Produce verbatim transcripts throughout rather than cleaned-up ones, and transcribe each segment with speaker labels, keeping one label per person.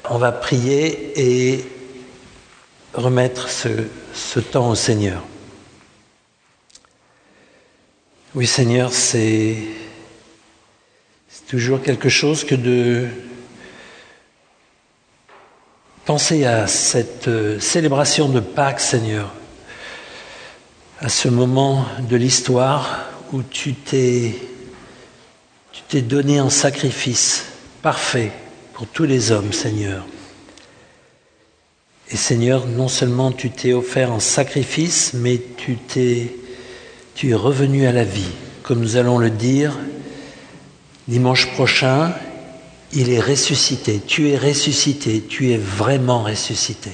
Speaker 1: On va prier et remettre ce, ce temps au Seigneur. Oui, Seigneur, c'est, c'est toujours quelque chose que de penser à cette célébration de Pâques, Seigneur, à ce moment de l'histoire où tu t'es, tu t'es donné en sacrifice parfait pour tous les hommes, Seigneur. Et Seigneur, non seulement tu t'es offert en sacrifice, mais tu t'es, tu es revenu à la vie. Comme nous allons le dire, dimanche prochain, il est ressuscité. Tu es ressuscité. Tu es vraiment ressuscité.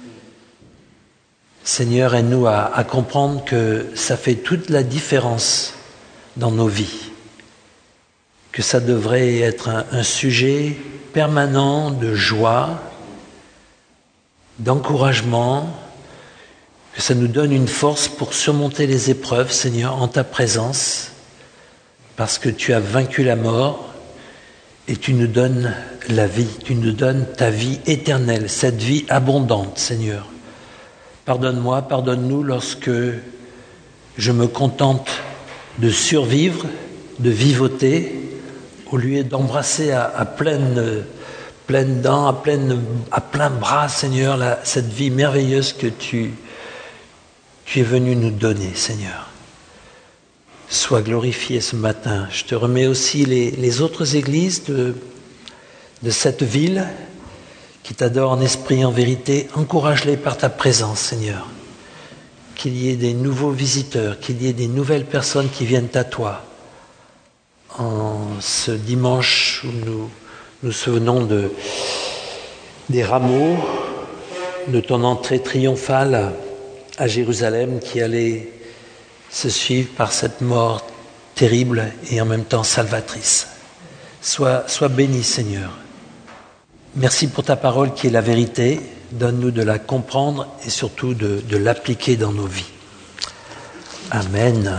Speaker 1: Seigneur, aide-nous à, à comprendre que ça fait toute la différence dans nos vies. Que ça devrait être un, un sujet permanent de joie, d'encouragement, que ça nous donne une force pour surmonter les épreuves, Seigneur, en ta présence, parce que tu as vaincu la mort et tu nous donnes la vie, tu nous donnes ta vie éternelle, cette vie abondante, Seigneur. Pardonne-moi, pardonne-nous lorsque je me contente de survivre, de vivoter, au lieu d'embrasser à, à pleine, pleine dents, à, pleine, à plein bras, Seigneur, la, cette vie merveilleuse que tu, tu es venu nous donner, Seigneur. Sois glorifié ce matin. Je te remets aussi les, les autres églises de, de cette ville qui t'adorent en esprit et en vérité. Encourage-les par ta présence, Seigneur. Qu'il y ait des nouveaux visiteurs, qu'il y ait des nouvelles personnes qui viennent à toi. En ce dimanche où nous nous souvenons de, des rameaux, de ton entrée triomphale à Jérusalem qui allait se suivre par cette mort terrible et en même temps salvatrice. Sois, sois béni, Seigneur. Merci pour ta parole qui est la vérité. Donne-nous de la comprendre et surtout de, de l'appliquer dans nos vies. Amen.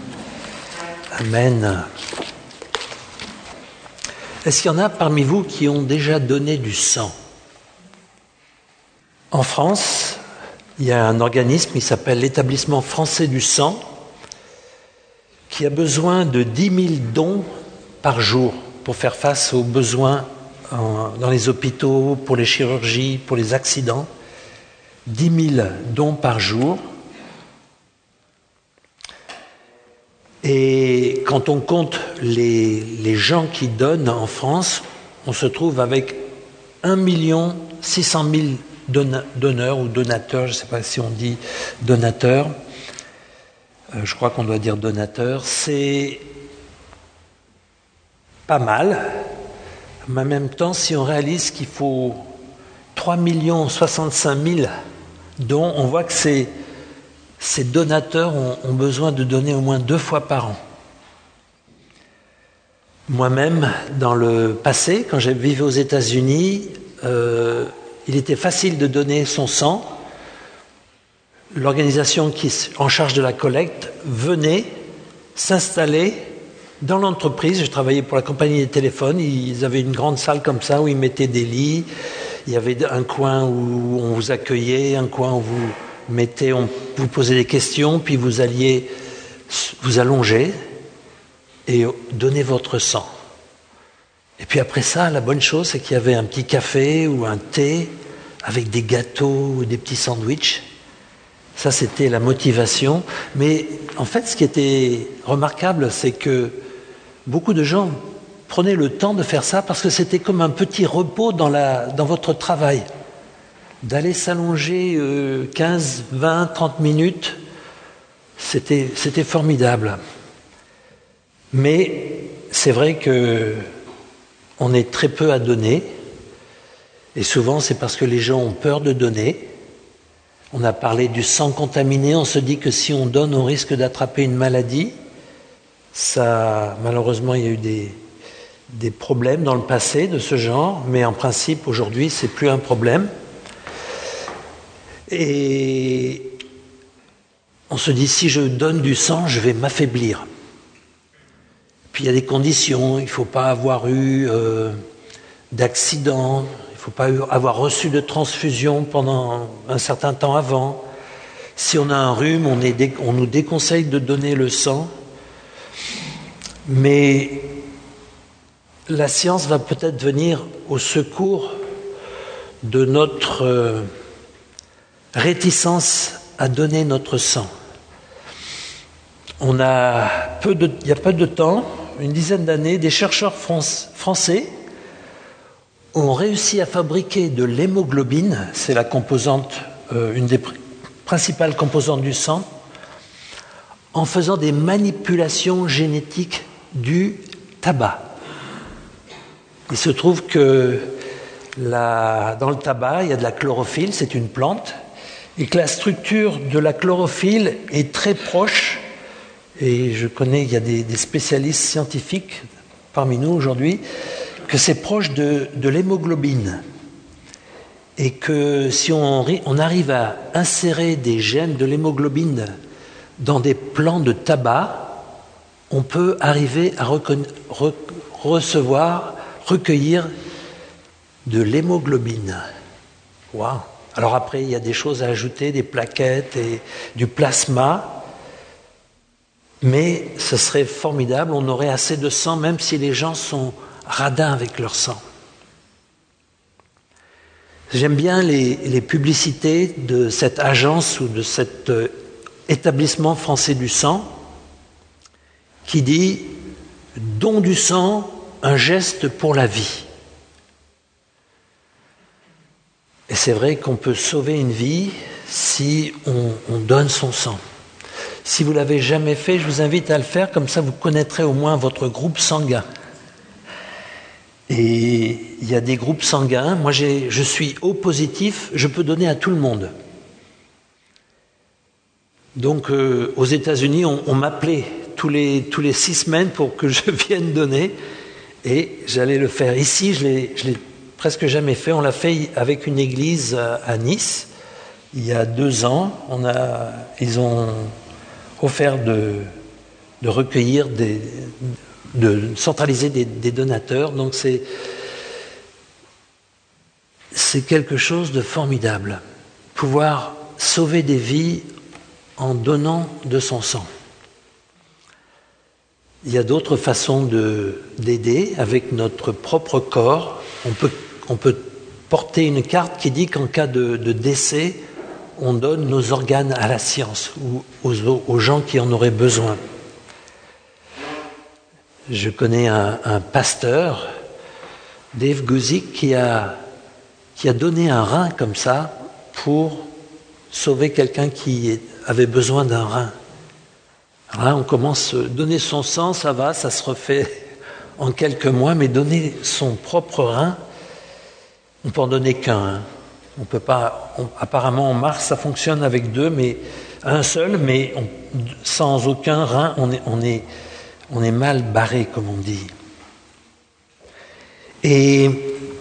Speaker 1: Amen. Est-ce qu'il y en a parmi vous qui ont déjà donné du sang ? En France, il y a un organisme qui s'appelle l'Établissement français du sang qui a besoin de dix mille dons par jour pour faire face aux besoins en, dans les hôpitaux, pour les chirurgies, pour les accidents. dix mille dons par jour. Et quand on compte les, les gens qui donnent en France, on se trouve avec un million six cent mille donneurs ou donateurs, je ne sais pas si on dit donateurs, euh, je crois qu'on doit dire donateurs. C'est pas mal, mais en même temps, si on réalise qu'il faut trois millions soixante-cinq mille dons, on voit que c'est ces donateurs ont, ont besoin de donner au moins deux fois par an. Moi-même, dans le passé, quand j'ai vécu aux États-Unis, euh, il était facile de donner son sang. L'organisation qui est en charge de la collecte venait s'installer dans l'entreprise. Je travaillais pour la compagnie des téléphones. Ils avaient une grande salle comme ça où ils mettaient des lits. Il y avait un coin où on vous accueillait, un coin où vous mettez, on vous posait des questions, puis vous alliez vous allonger et donner votre sang. Et puis après ça, la bonne chose, c'est qu'il y avait un petit café ou un thé avec des gâteaux ou des petits sandwichs. Ça, c'était la motivation. Mais en fait, ce qui était remarquable, c'est que beaucoup de gens prenaient le temps de faire ça parce que c'était comme un petit repos dans, la, dans votre travail. D'aller s'allonger euh, quinze, vingt, trente minutes, c'était, c'était formidable. Mais c'est vrai que on est très peu à donner, et souvent c'est parce que les gens ont peur de donner. On a parlé du sang contaminé, on se dit que si on donne, on risque d'attraper une maladie. Ça, malheureusement, il y a eu des, des problèmes dans le passé de ce genre, mais en principe, aujourd'hui, c'est plus un problème. Et on se dit, si je donne du sang, je vais m'affaiblir. Puis il y a des conditions, il ne faut pas avoir eu euh, d'accident, il ne faut pas avoir reçu de transfusion pendant un certain temps avant. Si on a un rhume, on, est dé, on nous déconseille de donner le sang. Mais la science va peut-être venir au secours de notre euh, réticence à donner notre sang. On a peu de, il y a peu de temps, une dizaine d'années, des chercheurs France, français ont réussi à fabriquer de l'hémoglobine, c'est la composante, euh, une des pr- principales composantes du sang, en faisant des manipulations génétiques du tabac. Il se trouve que la, dans le tabac, il y a de la chlorophylle, c'est une plante, et que la structure de la chlorophylle est très proche. Et je connais, il y a des, des spécialistes scientifiques parmi nous aujourd'hui, que c'est proche de, de l'hémoglobine. Et que si on, on arrive à insérer des gènes de l'hémoglobine dans des plants de tabac, on peut arriver à reconna- re- recevoir, recueillir de l'hémoglobine. Waouh! Alors après, il y a des choses à ajouter, des plaquettes et du plasma. Mais ce serait formidable, on aurait assez de sang, même si les gens sont radins avec leur sang. J'aime bien les, les publicités de cette agence ou de cet euh, établissement français du sang qui dit « Don du sang, un geste pour la vie ». Et c'est vrai qu'on peut sauver une vie si on, on donne son sang. Si vous ne l'avez jamais fait, je vous invite à le faire, comme ça vous connaîtrez au moins votre groupe sanguin. Et il y a des groupes sanguins, moi j'ai, je suis O positif, je peux donner à tout le monde. Donc euh, aux États-Unis, on, on m'appelait tous les, tous les six semaines pour que je vienne donner, et j'allais le faire. Ici, je l'ai, je l'ai presque jamais fait, on l'a fait avec une église à, à Nice, il y a deux ans, on a, ils ont offert de, de recueillir, des, de centraliser des, des donateurs. Donc c'est, c'est quelque chose de formidable. Pouvoir sauver des vies en donnant de son sang. Il y a d'autres façons de, d'aider avec notre propre corps. On peut, on peut porter une carte qui dit qu'en cas de, de décès, on donne nos organes à la science ou aux, aux gens qui en auraient besoin. Je connais un, un pasteur, Dave Guzik, qui a, qui a donné un rein comme ça pour sauver quelqu'un qui avait besoin d'un rein. Alors là, on commence à donner son sang, ça va, ça se refait en quelques mois, mais donner son propre rein, on peut en donner qu'un. Hein. On peut pas. On, apparemment, en Mars, ça fonctionne avec deux, mais un seul, mais on, sans aucun rein, on est, on est, on est mal barré, comme on dit. Et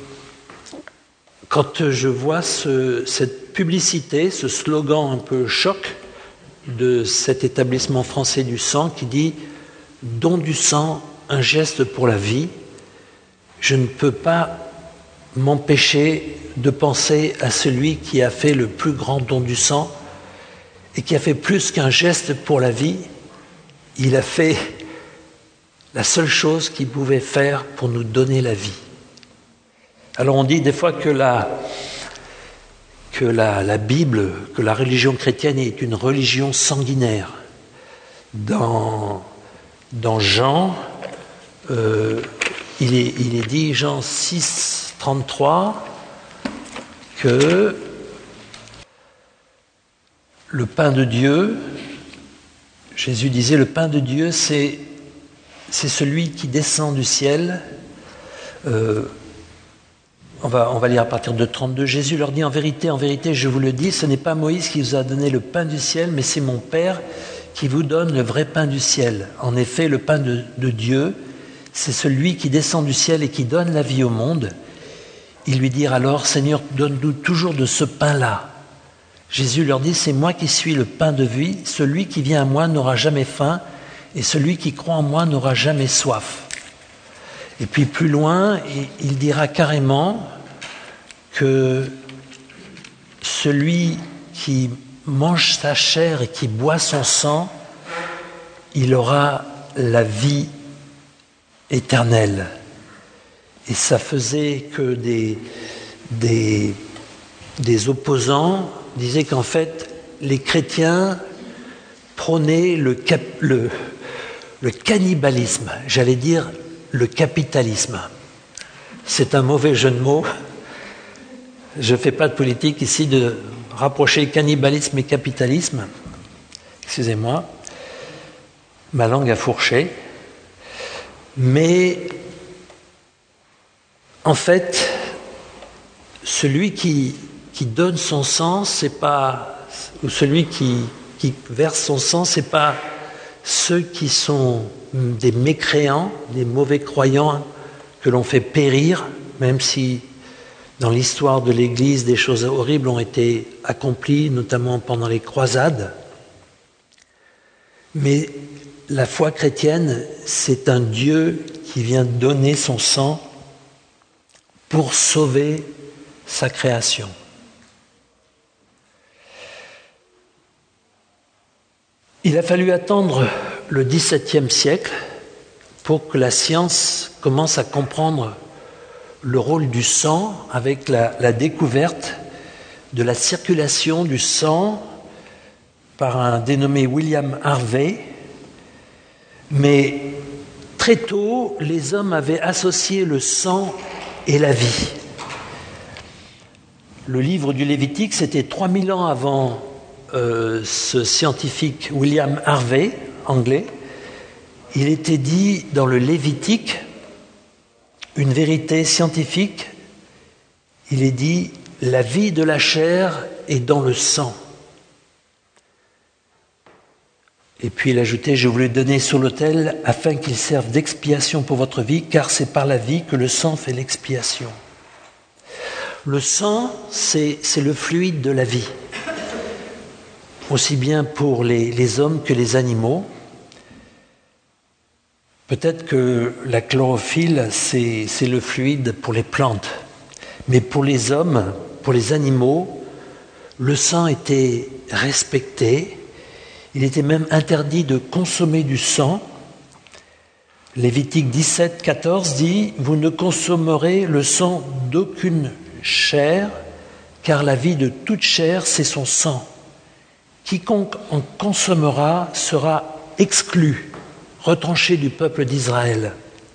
Speaker 1: quand je vois ce, cette publicité, ce slogan un peu choc de cet établissement français du sang qui dit « Don du sang, un geste pour la vie », je ne peux pas m'empêcher de penser à celui qui a fait le plus grand don du sang et qui a fait plus qu'un geste pour la vie. Il a fait la seule chose qu'il pouvait faire pour nous donner la vie. Alors on dit des fois que la, que la, la Bible, que la religion chrétienne est une religion sanguinaire. Dans, dans Jean, euh, il, est, il est dit, Jean six, trente-trois, que le pain de Dieu, Jésus disait, le pain de Dieu, c'est, c'est celui qui descend du ciel. Euh, on va, on va lire à partir de trente-deux. Jésus leur dit, en vérité, en vérité, je vous le dis, ce n'est pas Moïse qui vous a donné le pain du ciel, mais c'est mon Père qui vous donne le vrai pain du ciel. En effet, le pain de, de Dieu, c'est celui qui descend du ciel et qui donne la vie au monde. Ils lui dirent alors, Seigneur, donne-nous toujours de ce pain-là. Jésus leur dit, c'est moi qui suis le pain de vie, celui qui vient à moi n'aura jamais faim, et celui qui croit en moi n'aura jamais soif. Et puis plus loin, il dira carrément que celui qui mange sa chair et qui boit son sang, il aura la vie éternelle. Et ça faisait que des, des, des opposants disaient qu'en fait, les chrétiens prônaient le, cap, le, le cannibalisme, j'allais dire le capitalisme. C'est un mauvais jeu de mots. Je ne fais pas de politique ici de rapprocher cannibalisme et capitalisme. Excusez-moi, ma langue a fourché. Mais en fait, celui qui, qui donne son sang, c'est pas, ou celui qui, qui verse son sang, c'est pas ceux qui sont des mécréants, des mauvais croyants que l'on fait périr, même si dans l'histoire de l'Église des choses horribles ont été accomplies, notamment pendant les croisades. Mais la foi chrétienne, c'est un Dieu qui vient donner son sang pour sauver sa création. Il a fallu attendre le dix-septième siècle pour que la science commence à comprendre le rôle du sang avec la, la découverte de la circulation du sang par un dénommé William Harvey. Mais très tôt, les hommes avaient associé le sang et la vie. Le livre du Lévitique, c'était trois mille ans avant euh, ce scientifique William Harvey, anglais. Il était dit dans le Lévitique une vérité scientifique. Il est dit « la vie de la chair est dans le sang ». Et puis il ajoutait « je vous l'ai donné sur l'autel afin qu'il serve d'expiation pour votre vie, car c'est par la vie que le sang fait l'expiation ». Le sang, c'est, c'est le fluide de la vie, aussi bien pour les, les hommes que les animaux. Peut-être que la chlorophylle, c'est, c'est le fluide pour les plantes, mais pour les hommes, pour les animaux, le sang était respecté. Il était même interdit de consommer du sang. Lévitique dix-sept, quatorze dit « Vous ne consommerez le sang d'aucune chair, car la vie de toute chair, c'est son sang. Quiconque en consommera sera exclu, retranché du peuple d'Israël. »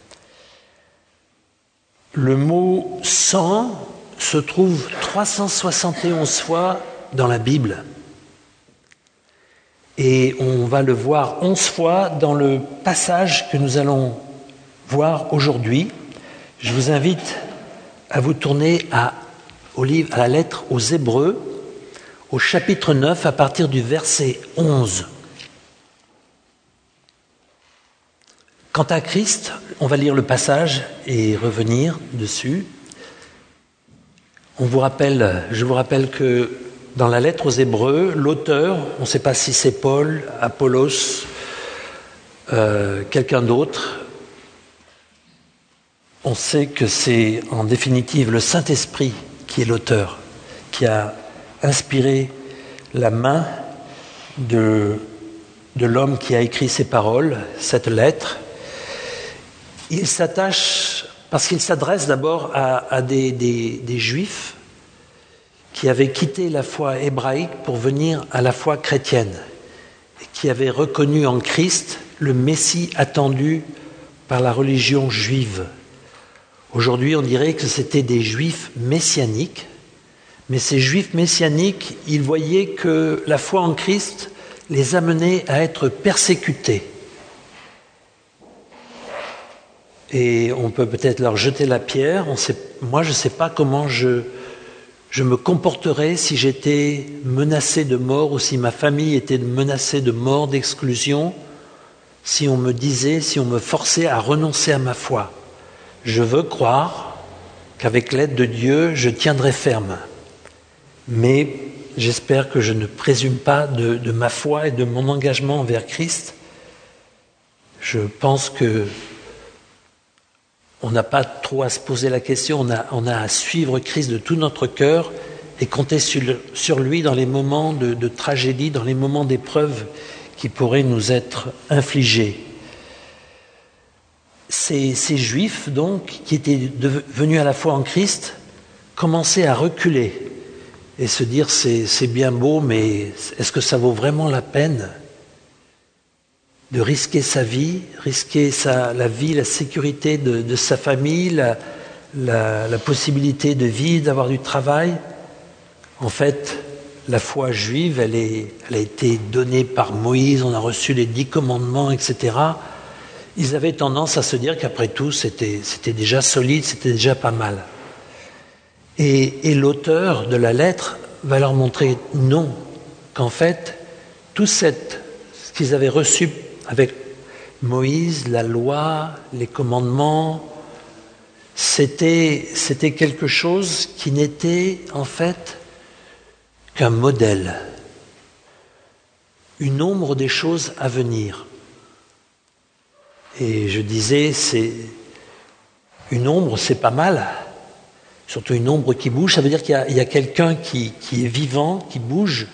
Speaker 1: Le mot « sang » se trouve trois cent soixante et onze fois dans la Bible. Et on va le voir onze fois dans le passage que nous allons voir aujourd'hui. Je vous invite à vous tourner à, au livre, à la lettre aux Hébreux, au chapitre neuf, à partir du verset onze. Quant à Christ, on va lire le passage et revenir dessus. On vous rappelle, je vous rappelle que dans la lettre aux Hébreux, l'auteur, on ne sait pas si c'est Paul, Apollos, euh, quelqu'un d'autre, on sait que c'est en définitive le Saint-Esprit qui est l'auteur, qui a inspiré la main de, de l'homme qui a écrit ces paroles, cette lettre. Il s'attache, parce qu'il s'adresse d'abord à, à des, des, des Juifs qui avaient quitté la foi hébraïque pour venir à la foi chrétienne et qui avaient reconnu en Christ le Messie attendu par la religion juive. Aujourd'hui, on dirait que c'était des Juifs messianiques, mais ces Juifs messianiques, ils voyaient que la foi en Christ les amenait à être persécutés. Et on peut peut-être leur jeter la pierre. On sait, moi, je ne sais pas comment je... Je me comporterais si j'étais menacé de mort ou si ma famille était menacée de mort, d'exclusion, si on me disait, si on me forçait à renoncer à ma foi. Je veux croire qu'avec l'aide de Dieu, je tiendrai ferme. Mais j'espère que je ne présume pas de, de ma foi et de mon engagement envers Christ. Je pense que on n'a pas trop à se poser la question, on a, on a à suivre Christ de tout notre cœur et compter sur, sur lui dans les moments de, de tragédie, dans les moments d'épreuve qui pourraient nous être infligés. Ces, ces Juifs, donc, qui étaient devenus à la foi en Christ, commençaient à reculer et se dire c'est, c'est bien beau, mais est-ce que ça vaut vraiment la peine de risquer sa vie, risquer sa, la vie, la sécurité de, de sa famille, la, la, la possibilité de vivre, d'avoir du travail? En fait, la foi juive, elle, est, elle a été donnée par Moïse, on a reçu les dix commandements, et cetera. Ils avaient tendance à se dire qu'après tout, c'était, c'était déjà solide, c'était déjà pas mal. Et, et l'auteur de la lettre va leur montrer non, qu'en fait, tout cette, ce qu'ils avaient reçu avec Moïse, la loi, les commandements, c'était, c'était quelque chose qui n'était en fait qu'un modèle, une ombre des choses à venir. Et je disais, c'est une ombre, c'est pas mal, surtout une ombre qui bouge, ça veut dire qu'il y a, il y a quelqu'un qui, qui est vivant, qui bouge.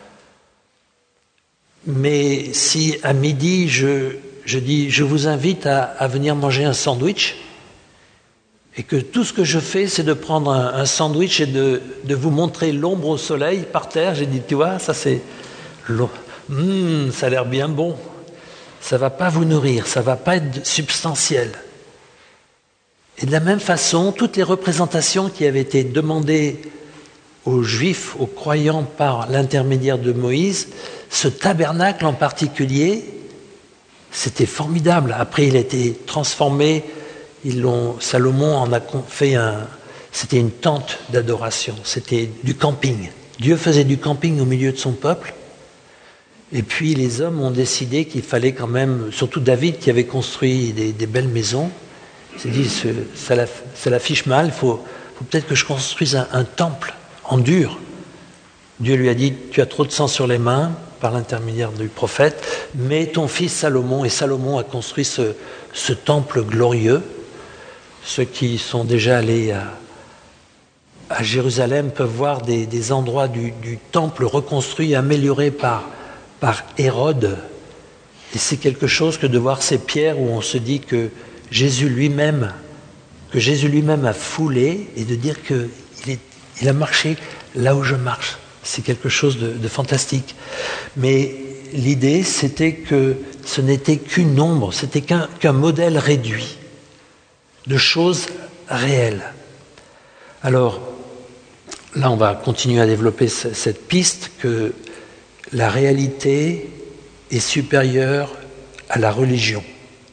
Speaker 1: Mais si à midi, je, je dis, je vous invite à, à venir manger un sandwich, et que tout ce que je fais, c'est de prendre un, un sandwich et de, de vous montrer l'ombre au soleil par terre, j'ai dit, tu vois, ça c'est... Mmh, ça a l'air bien bon. Ça ne va pas vous nourrir, ça ne va pas être substantiel. Et de la même façon, toutes les représentations qui avaient été demandées aux Juifs, aux croyants par l'intermédiaire de Moïse, ce tabernacle en particulier, c'était formidable. Après, il a été transformé, ils l'ont, Salomon en a fait un... C'était une tente d'adoration, c'était du camping. Dieu faisait du camping au milieu de son peuple. Et puis les hommes ont décidé qu'il fallait quand même, surtout David qui avait construit des, des belles maisons, il s'est dit, ça, la, ça l'affiche mal, il faut, faut peut-être que je construise un, un temple en dur. Dieu lui a dit, tu as trop de sang sur les mains, par l'intermédiaire du prophète, mais ton fils Salomon, et Salomon a construit ce, ce temple glorieux. Ceux qui sont déjà allés à, à Jérusalem peuvent voir des, des endroits du, du temple reconstruits, améliorés par, par Hérode. Et c'est quelque chose que de voir ces pierres où on se dit que Jésus lui-même, que Jésus lui-même a foulé, et de dire qu'il est, il a marché là où je marche. C'est quelque chose de, de fantastique. Mais l'idée, c'était que ce n'était qu'une ombre, c'était qu'un, qu'un modèle réduit de choses réelles. Alors, là, on va continuer à développer cette piste que la réalité est supérieure à la religion.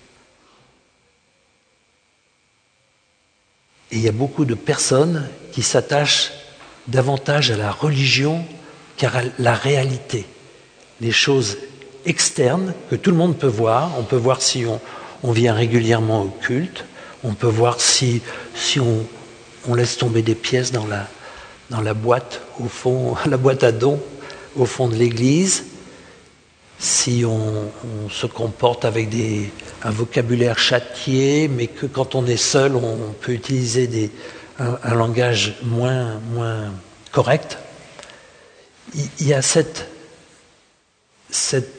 Speaker 1: Et il y a beaucoup de personnes qui s'attachent davantage à la religion qu'à la réalité. Les choses externes que tout le monde peut voir, on peut voir si on, on vient régulièrement au culte, on peut voir si, si on, on laisse tomber des pièces dans la, dans la boîte, au fond, la boîte à dons, au fond de l'église, si on, on se comporte avec des, un vocabulaire châtié, mais que quand on est seul, on, on peut utiliser des, un, un langage moins, moins correct. Il, il y a cette, cette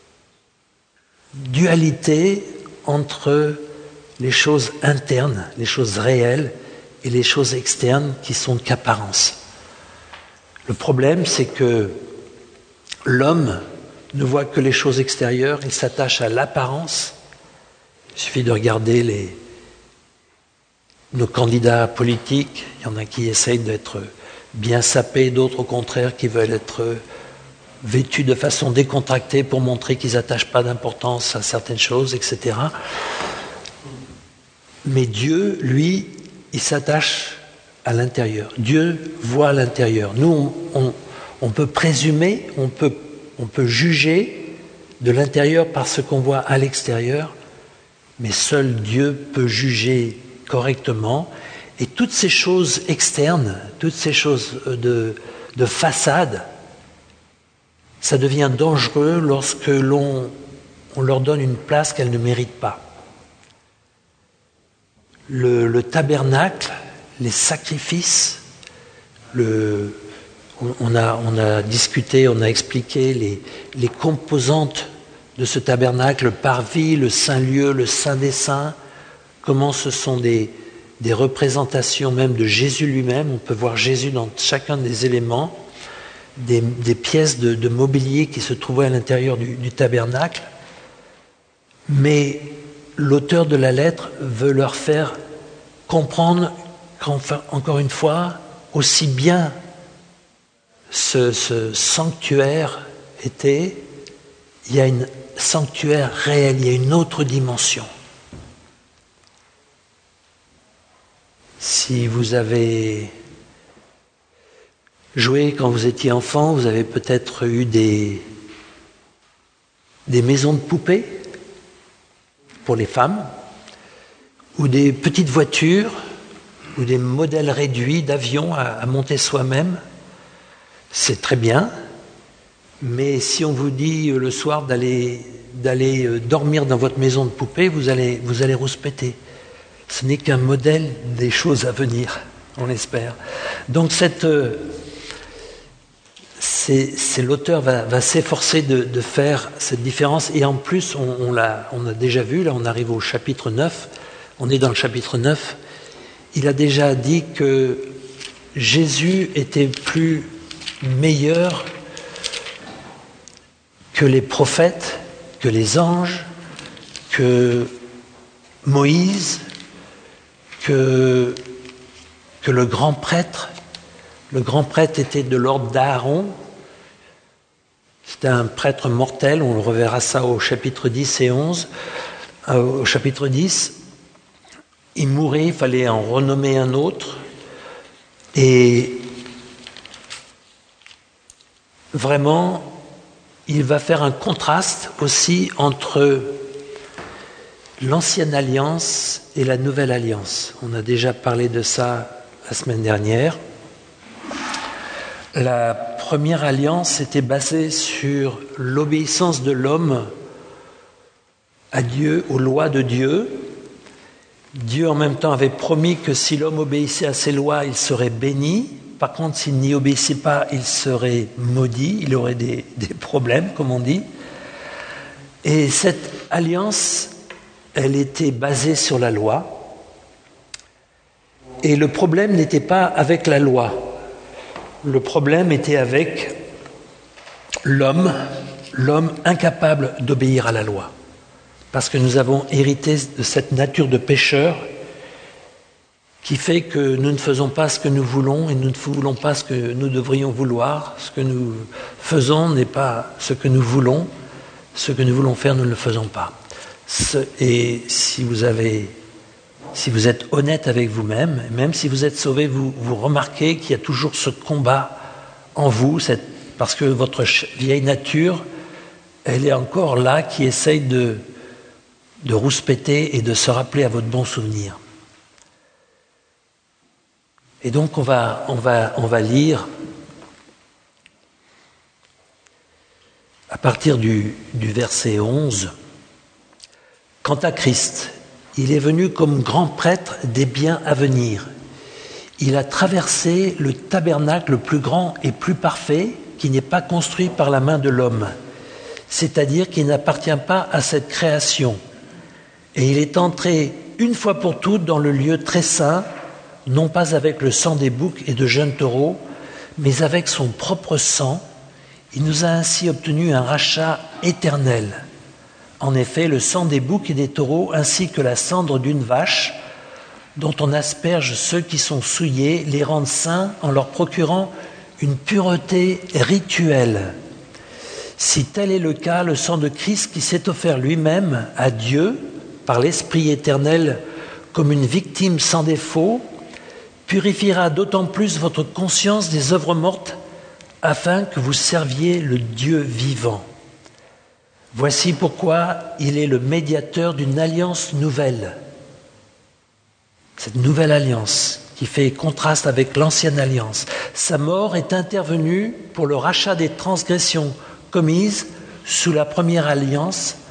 Speaker 1: dualité entre les choses internes, les choses réelles, et les choses externes qui sont qu'apparence. Le problème, c'est que l'homme ne voit que les choses extérieures, il s'attache à l'apparence. Il suffit de regarder les, nos candidats politiques. Il y en a qui essayent d'être bien sapés, d'autres au contraire qui veulent être vêtus de façon décontractée pour montrer qu'ils n'attachent pas d'importance à certaines choses, et cetera. Mais Dieu, lui, il s'attache à l'intérieur. Dieu voit l'intérieur. Nous, on, on, on peut présumer, on peut, on peut juger de l'intérieur par ce qu'on voit à l'extérieur, mais seul Dieu peut juger correctement. Et toutes ces choses externes, toutes ces choses de, de façade, ça devient dangereux lorsque l'on on leur donne une place qu'elles ne méritent pas. le, le tabernacle, les sacrifices, le, on, a, on a discuté, on a expliqué les, les composantes de ce tabernacle, le parvis, le Saint-Lieu, le Saint des Saints, comment ce sont des, des représentations même de Jésus lui-même. On peut voir Jésus dans chacun des éléments, des, des pièces de, de mobilier qui se trouvaient à l'intérieur du, du tabernacle. Mais l'auteur de la lettre veut leur faire comprendre qu'enfin, encore une fois, aussi bien ce, ce sanctuaire était, il y a un sanctuaire réel, il y a une autre dimension. Si vous avez joué quand vous étiez enfant, vous avez peut-être eu des, des maisons de poupées pour les femmes, ou des petites voitures, ou des modèles réduits d'avions à, à monter soi-même. C'est très bien, mais si on vous dit le soir d'aller, d'aller dormir dans votre maison de poupée, vous allez, vous allez rouspéter. Ce n'est qu'un modèle des choses à venir, on l'espère. Donc cette, c'est, c'est l'auteur va, va s'efforcer de, de faire cette différence. Et en plus, on, on, l'a, on a déjà vu, là on arrive au chapitre neuf, on est dans le chapitre neuf, il a déjà dit que Jésus était plus meilleur que les prophètes, que les anges, que Moïse, que, que le grand prêtre. Le grand prêtre était de l'ordre d'Aaron. C'était un prêtre mortel, on le reverra ça au chapitre dix et onze. Euh, au chapitre dix, il mourait, il fallait en renommer un autre. Et vraiment, il va faire un contraste aussi entre l'ancienne alliance et la nouvelle alliance. On a déjà parlé de ça la semaine dernière. La première alliance était basée sur l'obéissance de l'homme à Dieu, aux lois de Dieu. Dieu en même temps avait promis que si l'homme obéissait à ses lois, il serait béni. Par contre, s'il n'y obéissait pas, il serait maudit, il aurait des, des problèmes, comme on dit. Et cette alliance, elle était basée sur la loi. Et le problème n'était pas avec la loi. Le problème était avec l'homme, l'homme incapable d'obéir à la loi. Parce que nous avons hérité de cette nature de pécheur qui fait que nous ne faisons pas ce que nous voulons et nous ne voulons pas ce que nous devrions vouloir. Ce que nous faisons n'est pas ce que nous voulons. Ce que nous voulons faire, nous ne le faisons pas. Et si vous avez, si vous êtes honnête avec vous-même, même si vous êtes sauvé, vous, vous remarquez qu'il y a toujours ce combat en vous, cette, parce que votre vieille nature, elle est encore là, qui essaye de, de rouspéter et de se rappeler à votre bon souvenir. Et donc on va, on va, on va lire à partir du, du verset onze. Quant à Christ, il est venu comme grand prêtre des biens à venir. Il a traversé le tabernacle le plus grand et plus parfait qui n'est pas construit par la main de l'homme, c'est-à-dire qui n'appartient pas à cette création. Et il est entré une fois pour toutes dans le lieu très saint, non pas avec le sang des boucs et de jeunes taureaux, mais avec son propre sang. Il nous a ainsi obtenu un rachat éternel. En effet, le sang des boucs et des taureaux, ainsi que la cendre d'une vache, dont on asperge ceux qui sont souillés, les rendent saints en leur procurant une pureté rituelle. Si tel est le cas, le sang de Christ qui s'est offert lui-même à Dieu, par l'Esprit éternel, comme une victime sans défaut, purifiera d'autant plus votre conscience des œuvres mortes, afin que vous serviez le Dieu vivant. Voici pourquoi il est le médiateur d'une alliance nouvelle. Cette nouvelle alliance qui fait contraste avec l'ancienne alliance. Sa mort est intervenue pour le rachat des transgressions commises sous la première alliance,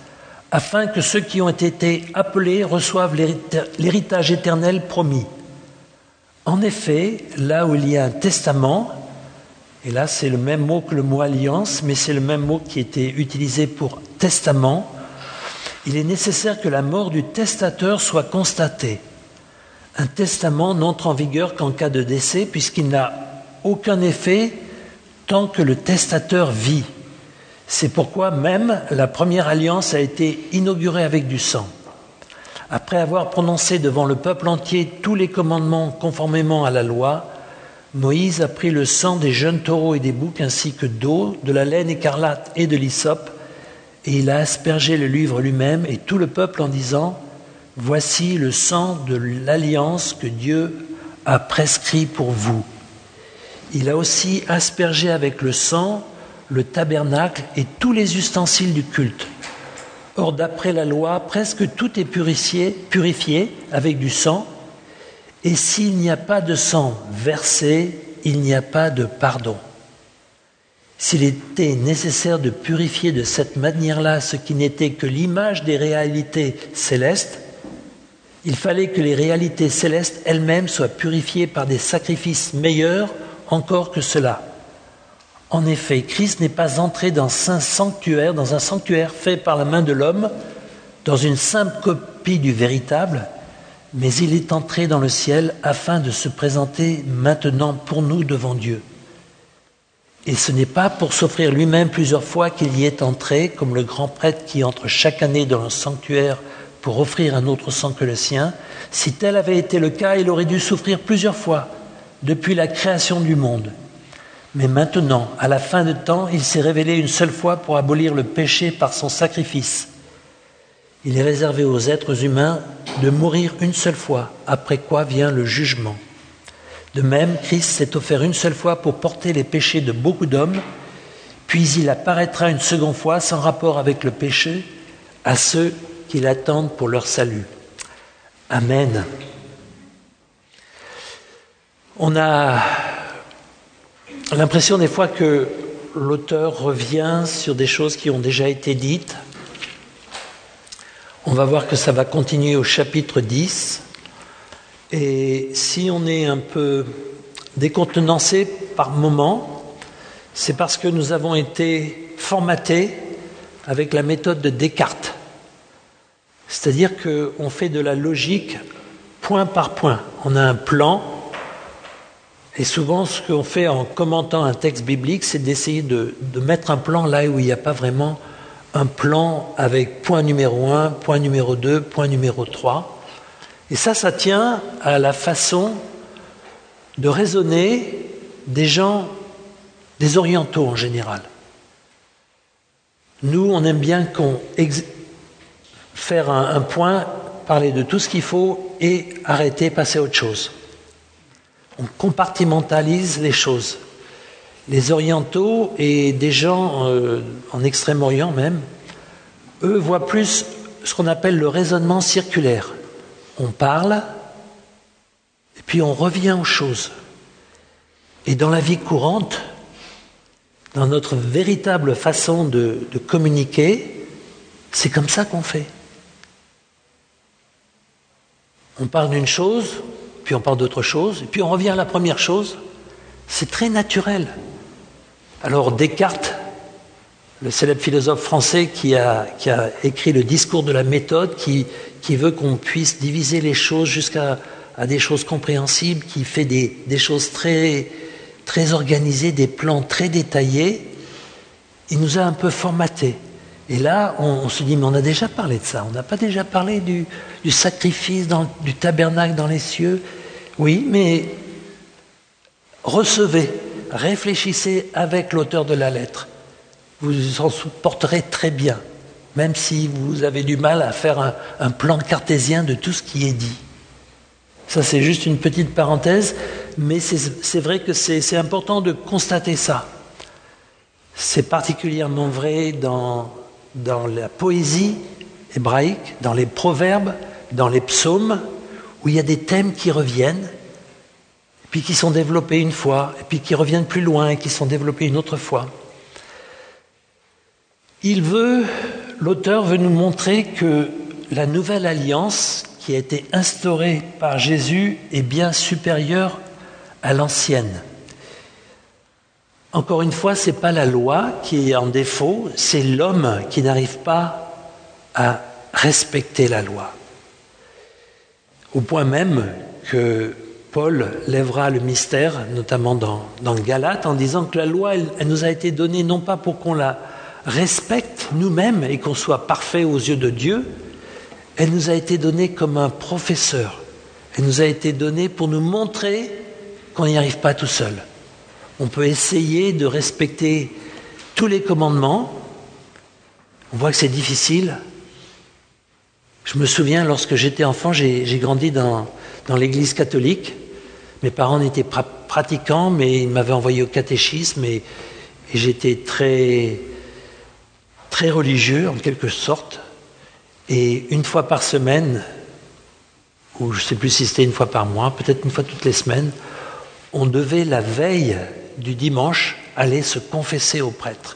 Speaker 1: afin que ceux qui ont été appelés reçoivent l'héritage éternel promis. En effet, là où il y a un testament, et là c'est le même mot que le mot alliance, mais c'est le même mot qui était utilisé pour testament, il est nécessaire que la mort du testateur soit constatée. Un testament n'entre en vigueur qu'en cas de décès, puisqu'il n'a aucun effet tant que le testateur vit. C'est pourquoi même la première alliance a été inaugurée avec du sang. Après avoir prononcé devant le peuple entier tous les commandements conformément à la loi, Moïse a pris le sang des jeunes taureaux et des boucs ainsi que d'eau, de la laine écarlate et de l'hysope, et il a aspergé le livre lui-même et tout le peuple en disant « Voici le sang de l'alliance que Dieu a prescrit pour vous. » Il a aussi aspergé avec le sang le tabernacle et tous les ustensiles du culte. Or, d'après la loi, presque tout est purifié, purifié avec du sang, et s'il n'y a pas de sang versé, il n'y a pas de pardon. S'il était nécessaire de purifier de cette manière-là ce qui n'était que l'image des réalités célestes, il fallait que les réalités célestes elles-mêmes soient purifiées par des sacrifices meilleurs encore que cela. En effet, Christ n'est pas entré dans un sanctuaire, dans un sanctuaire fait par la main de l'homme, dans une simple copie du véritable, mais il est entré dans le ciel afin de se présenter maintenant pour nous devant Dieu. Et ce n'est pas pour s'offrir lui-même plusieurs fois qu'il y est entré, comme le grand prêtre qui entre chaque année dans le sanctuaire pour offrir un autre sang que le sien. Si tel avait été le cas, il aurait dû souffrir plusieurs fois depuis la création du monde. Mais maintenant, à la fin de temps, il s'est révélé une seule fois pour abolir le péché par son sacrifice. Il est réservé aux êtres humains de mourir une seule fois, après quoi vient le jugement. De même, Christ s'est offert une seule fois pour porter les péchés de beaucoup d'hommes, puis il apparaîtra une seconde fois sans rapport avec le péché à ceux qui l'attendent pour leur salut. Amen. On a l'impression des fois que l'auteur revient sur des choses qui ont déjà été dites. On va voir que ça va continuer au chapitre dix. Et si on est un peu décontenancé par moments, c'est parce que nous avons été formatés avec la méthode de Descartes. C'est-à-dire qu'on fait de la logique point par point. On a un plan. Et souvent, ce qu'on fait en commentant un texte biblique, c'est d'essayer de, de mettre un plan là où il n'y a pas vraiment un plan avec point numéro un, point numéro deux, point numéro trois. Et ça, ça tient à la façon de raisonner des gens, des orientaux en général. Nous, on aime bien qu'on ex- faire un, un point, parler de tout ce qu'il faut et arrêter, passer à autre chose. On compartimentalise les choses. Les orientaux et des gens euh, en Extrême-Orient même, eux voient plus ce qu'on appelle le raisonnement circulaire. On parle et puis on revient aux choses. Et dans la vie courante, dans notre véritable façon de, de communiquer, c'est comme ça qu'on fait. On parle d'une chose, puis on parle d'autre chose, et puis on revient à la première chose. C'est très naturel. Alors Descartes, le célèbre philosophe français qui a, qui a écrit le discours de la méthode, qui, qui veut qu'on puisse diviser les choses jusqu'à à des choses compréhensibles, qui fait des, des choses très, très organisées, des plans très détaillés, il nous a un peu formatés. Et là, on, on se dit, mais on a déjà parlé de ça, on n'a pas déjà parlé du, du sacrifice, dans, du tabernacle dans les cieux. Oui, mais recevez, réfléchissez avec l'auteur de la lettre. Vous en supporterez très bien, même si vous avez du mal à faire un, un plan cartésien de tout ce qui est dit. Ça, c'est juste une petite parenthèse, mais c'est, c'est vrai que c'est, c'est important de constater ça. C'est particulièrement vrai dans, dans la poésie hébraïque, dans les proverbes, dans les psaumes, où il y a des thèmes qui reviennent, puis qui sont développés une fois, et puis qui reviennent plus loin et qui sont développés une autre fois. Il veut, l'auteur veut nous montrer que la nouvelle alliance qui a été instaurée par Jésus est bien supérieure à l'ancienne. Encore une fois, ce n'est pas la loi qui est en défaut, c'est l'homme qui n'arrive pas à respecter la loi. Au point même que Paul lèvera le mystère, notamment dans, dans Galates, en disant que la loi, elle, elle nous a été donnée non pas pour qu'on la respecte nous-mêmes et qu'on soit parfait aux yeux de Dieu, elle nous a été donnée comme un professeur. Elle nous a été donnée pour nous montrer qu'on n'y arrive pas tout seul. On peut essayer de respecter tous les commandements. On voit que c'est difficile. Je me souviens, lorsque j'étais enfant, j'ai, j'ai grandi dans, dans l'église catholique. Mes parents étaient pra- pratiquants, mais ils m'avaient envoyé au catéchisme et, et j'étais très, très religieux en quelque sorte. Et une fois par semaine, ou je ne sais plus si c'était une fois par mois, peut-être une fois toutes les semaines, on devait la veille du dimanche aller se confesser au prêtre.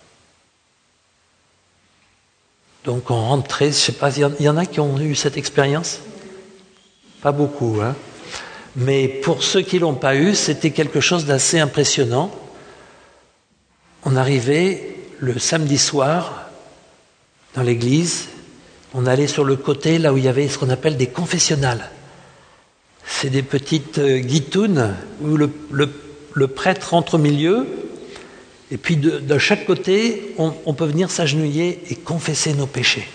Speaker 1: Donc on rentrait, je ne sais pas, il y en a qui ont eu cette expérience ? Pas beaucoup, hein. Mais pour ceux qui ne l'ont pas eu, c'était quelque chose d'assez impressionnant. On arrivait le samedi soir dans l'église, on allait sur le côté là où il y avait ce qu'on appelle des confessionnals. C'est des petites guitounes où le, le, le prêtre rentre au milieu et puis de, de chaque côté, on, on peut venir s'agenouiller et confesser nos péchés.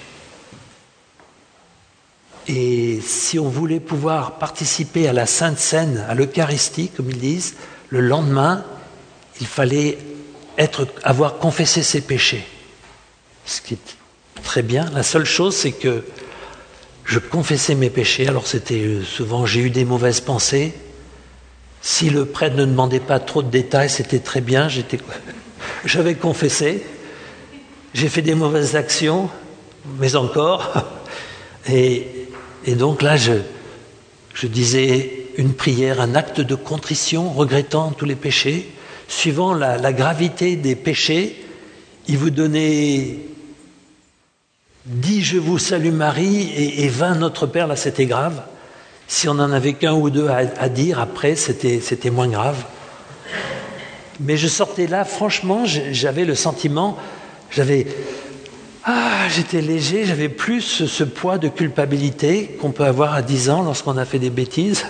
Speaker 1: Et si on voulait pouvoir participer à la Sainte Seine, à l'Eucharistie, comme ils disent, le lendemain, il fallait être, avoir confessé ses péchés. Ce qui est très bien. La seule chose, c'est que je confessais mes péchés. Alors c'était souvent, j'ai eu des mauvaises pensées. Si le prêtre ne demandait pas trop de détails, c'était très bien. J'étais, j'avais confessé. J'ai fait des mauvaises actions, mais encore. Et, et donc là, je, je disais une prière, un acte de contrition, regrettant tous les péchés. Suivant la, la gravité des péchés, il vous donnait dix « Je vous salue Marie » et, et vingt « Notre Père », là c'était grave. Si on en avait qu'un ou deux à, à dire, après c'était, c'était moins grave. Mais je sortais là, franchement, j'avais le sentiment, j'avais, ah, j'étais léger, j'avais plus ce, ce poids de culpabilité qu'on peut avoir à dix ans lorsqu'on a fait des bêtises.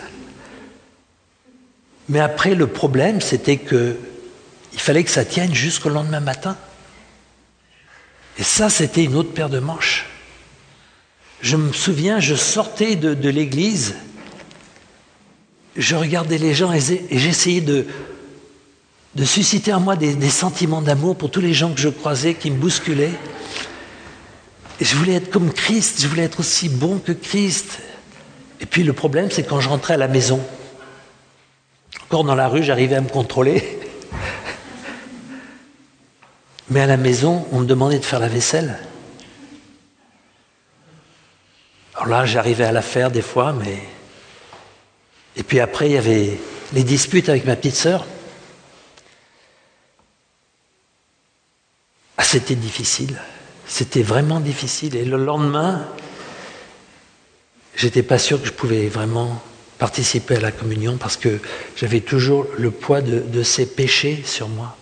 Speaker 1: Mais après, le problème, c'était que il fallait que ça tienne jusqu'au lendemain matin. Et ça, c'était une autre paire de manches. Je me souviens, je sortais de, de l'église, je regardais les gens et, et j'essayais de, de susciter en moi des, des sentiments d'amour pour tous les gens que je croisais, qui me bousculaient. Et je voulais être comme Christ, je voulais être aussi bon que Christ. Et puis le problème, c'est quand je rentrais à la maison. Encore dans la rue, j'arrivais à me contrôler. Mais à la maison, on me demandait de faire la vaisselle. Alors là, j'arrivais à la faire des fois, mais... Et puis après, il y avait les disputes avec ma petite sœur. Ah, c'était difficile. C'était vraiment difficile. Et le lendemain, j'étais pas sûr que je pouvais vraiment participer à la communion parce que j'avais toujours le poids de, de ces péchés sur moi.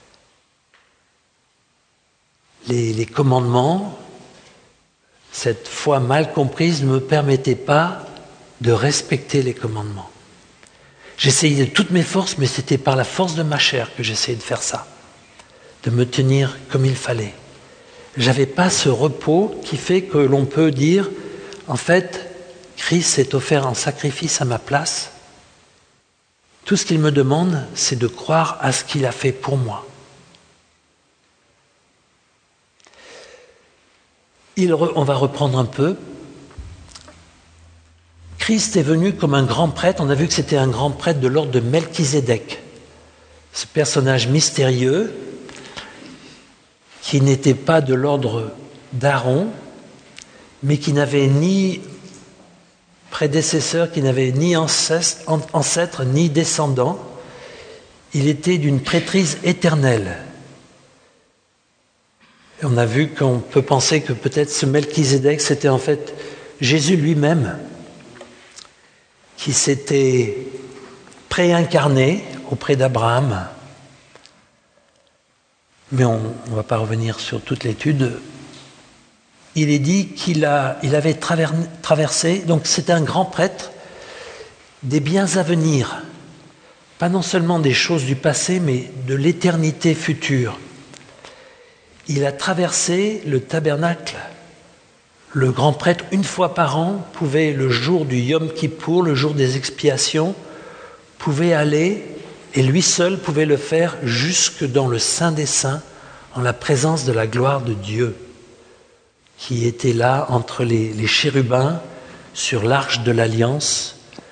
Speaker 1: Les, les commandements, cette foi mal comprise, ne me permettait pas de respecter les commandements. J'essayais de toutes mes forces, mais c'était par la force de ma chair que j'essayais de faire ça, de me tenir comme il fallait. J'avais pas ce repos qui fait que l'on peut dire, en fait, Christ s'est offert en sacrifice à ma place. Tout ce qu'il me demande, c'est de croire à ce qu'il a fait pour moi. Il re, on va reprendre un peu. Christ est venu comme un grand prêtre. On a vu que c'était un grand prêtre de l'ordre de Melchizedek. Ce personnage mystérieux qui n'était pas de l'ordre d'Aaron, mais qui n'avait ni prédécesseur, qui n'avait ni ancêtre, ancêtre ni descendant. Il était d'une prêtrise éternelle. Et on a vu qu'on peut penser que peut-être ce Melchizedek, c'était en fait Jésus lui-même qui s'était préincarné auprès d'Abraham. Mais on ne va pas revenir sur toute l'étude. Il est dit qu'il a, il avait traversé, donc c'était un grand prêtre, des biens à venir. Pas non seulement des choses du passé, mais de l'éternité future. Il a traversé le tabernacle. Le grand prêtre, une fois par an, pouvait, le jour du Yom Kippour, le jour des expiations, pouvait aller, et lui seul pouvait le faire jusque dans le Saint des Saints, en la présence de la gloire de Dieu, qui était là entre les, les chérubins, sur l'arche de l'Alliance.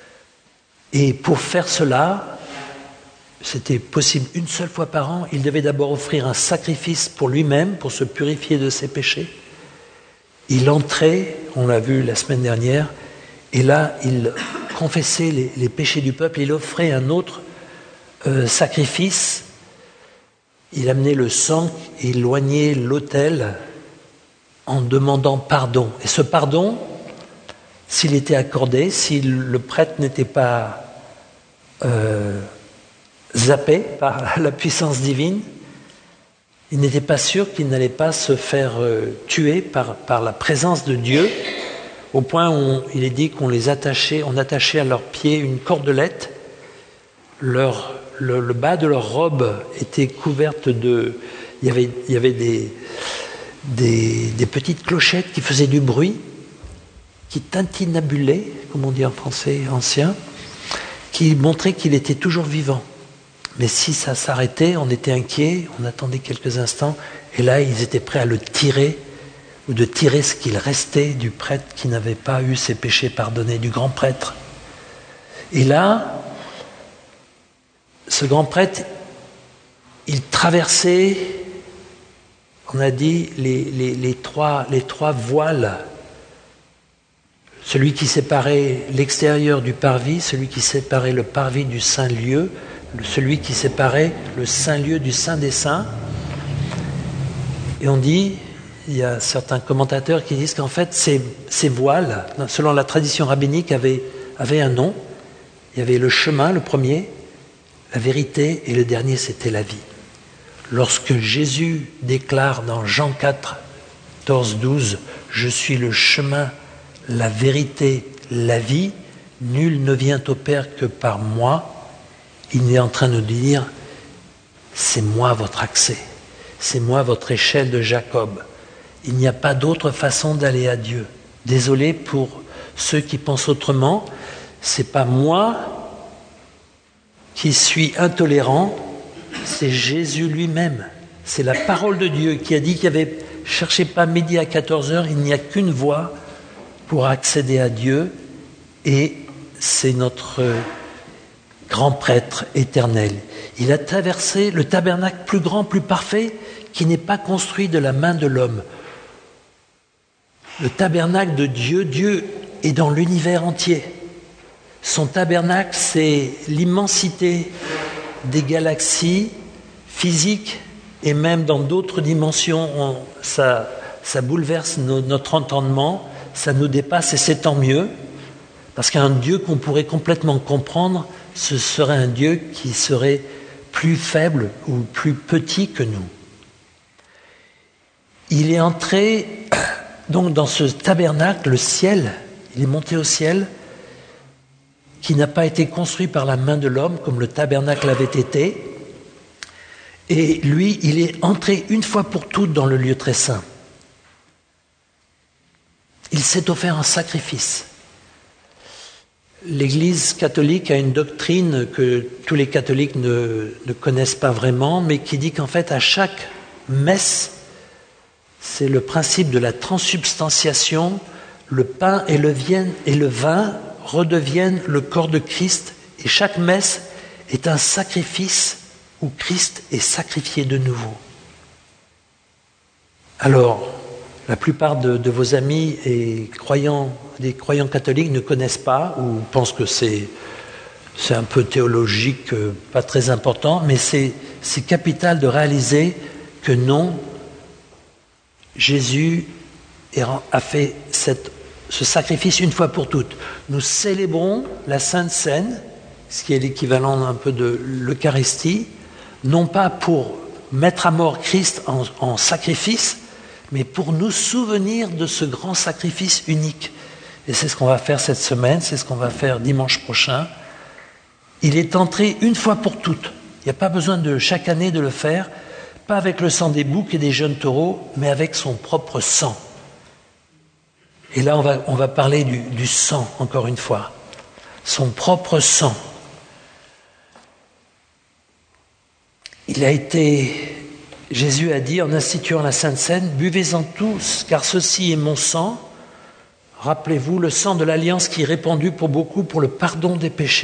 Speaker 1: Et pour faire cela, c'était possible une seule fois par an. Il devait d'abord offrir un sacrifice pour lui-même, pour se purifier de ses péchés. Il entrait, on l'a vu la semaine dernière, et là, il confessait les, les péchés du peuple. Il offrait un autre euh, sacrifice. Il amenait le sang et il loignait l'autel en demandant pardon. Et ce pardon, s'il était accordé, si le prêtre n'était pas euh, zappé par la puissance divine, il n'était pas sûr qu'il n'allait pas se faire euh, tuer par, par la présence de Dieu, au point où on, il est dit qu'on les attachait, on attachait à leurs pieds une cordelette, leur, le, le bas de leur robe était couverte de... Il y avait, il y avait des, des, des petites clochettes qui faisaient du bruit, qui tintinabulaient, comme on dit en français ancien, qui montraient qu'il était toujours vivant. Mais si ça s'arrêtait, on était inquiet, on attendait quelques instants, et là, ils étaient prêts à le tirer, ou de tirer ce qu'il restait du prêtre qui n'avait pas eu ses péchés pardonnés, du grand prêtre. Et là, ce grand prêtre, il traversait, on a dit, les, les, les, trois, les trois voiles. Celui qui séparait l'extérieur du parvis, celui qui séparait le parvis du saint lieu, celui qui séparait le saint lieu du saint des saints. Et on dit, il y a certains commentateurs qui disent qu'en fait ces, ces voiles, selon la tradition rabbinique, avaient, avaient un nom. Il y avait le chemin, le premier, la vérité, et le dernier c'était la vie. Lorsque Jésus déclare dans Jean quatre, quatorze, douze, « Je suis le chemin, la vérité, la vie, nul ne vient au Père que par moi », il est en train de dire, c'est moi votre accès, c'est moi votre échelle de Jacob. Il n'y a pas d'autre façon d'aller à Dieu. Désolé pour ceux qui pensent autrement, c'est pas moi qui suis intolérant, c'est Jésus lui-même. C'est la parole de Dieu qui a dit qu'il y avait, cherchez pas midi à quatorze heures, il n'y a qu'une voie pour accéder à Dieu, et c'est notre grand prêtre éternel. Il a traversé le tabernacle plus grand, plus parfait, qui n'est pas construit de la main de l'homme. Le tabernacle de Dieu, Dieu est dans l'univers entier. Son tabernacle, c'est l'immensité des galaxies physiques, et même dans d'autres dimensions, on, ça, ça bouleverse nos, notre entendement, ça nous dépasse, et c'est tant mieux, parce qu'un Dieu qu'on pourrait complètement comprendre, ce serait un Dieu qui serait plus faible ou plus petit que nous. Il est entré donc dans ce tabernacle, le ciel, il est monté au ciel, qui n'a pas été construit par la main de l'homme comme le tabernacle avait été. Et lui, il est entré une fois pour toutes dans le lieu très saint. Il s'est offert un sacrifice. L'Église catholique a une doctrine que tous les catholiques ne, ne connaissent pas vraiment, mais qui dit qu'en fait, à chaque messe, c'est le principe de la transsubstantiation, le pain et le vin, et le vin redeviennent le corps de Christ, et chaque messe est un sacrifice où Christ est sacrifié de nouveau. Alors, la plupart de, de vos amis et croyants, des croyants catholiques ne connaissent pas ou pensent que c'est, c'est un peu théologique, pas très important, mais c'est, c'est capital de réaliser que non, Jésus a fait cette, ce sacrifice une fois pour toutes. Nous célébrons la Sainte Seine, ce qui est l'équivalent un peu de l'Eucharistie, non pas pour mettre à mort Christ en, en sacrifice, mais pour nous souvenir de ce grand sacrifice unique. Et c'est ce qu'on va faire cette semaine, c'est ce qu'on va faire dimanche prochain. Il est entré une fois pour toutes. Il n'y a pas besoin de chaque année de le faire, pas avec le sang des boucs et des jeunes taureaux, mais avec son propre sang. Et là, on va, on va parler du, du sang, encore une fois. Son propre sang. Il a été, Jésus a dit en instituant la Sainte Seine, « Buvez-en tous, car ceci est mon sang. Rappelez-vous le sang de l'alliance qui est répandu pour beaucoup pour le pardon des péchés. »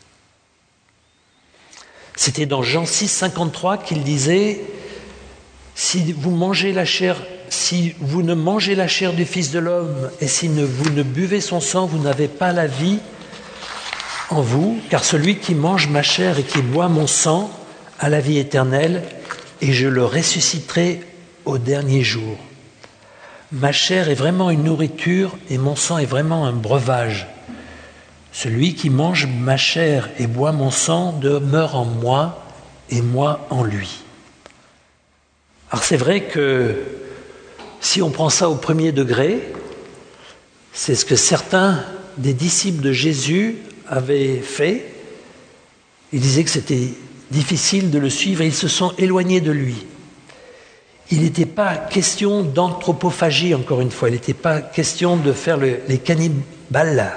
Speaker 1: C'était dans Jean six, cinquante-trois qu'il disait « Si vous mangez la chair, si vous ne mangez la chair du Fils de l'homme et si ne, vous ne buvez son sang, vous n'avez pas la vie en vous, car celui qui mange ma chair et qui boit mon sang a la vie éternelle, et je le ressusciterai au dernier jour. Ma chair est vraiment une nourriture et mon sang est vraiment un breuvage. Celui qui mange ma chair et boit mon sang demeure en moi et moi en lui. » Alors c'est vrai que si on prend ça au premier degré, c'est ce que certains des disciples de Jésus avaient fait. Ils disaient que c'était difficile de le suivre et ils se sont éloignés de lui. Il n'était pas question d'anthropophagie, encore une fois. Il n'était pas question de faire le, les cannibales.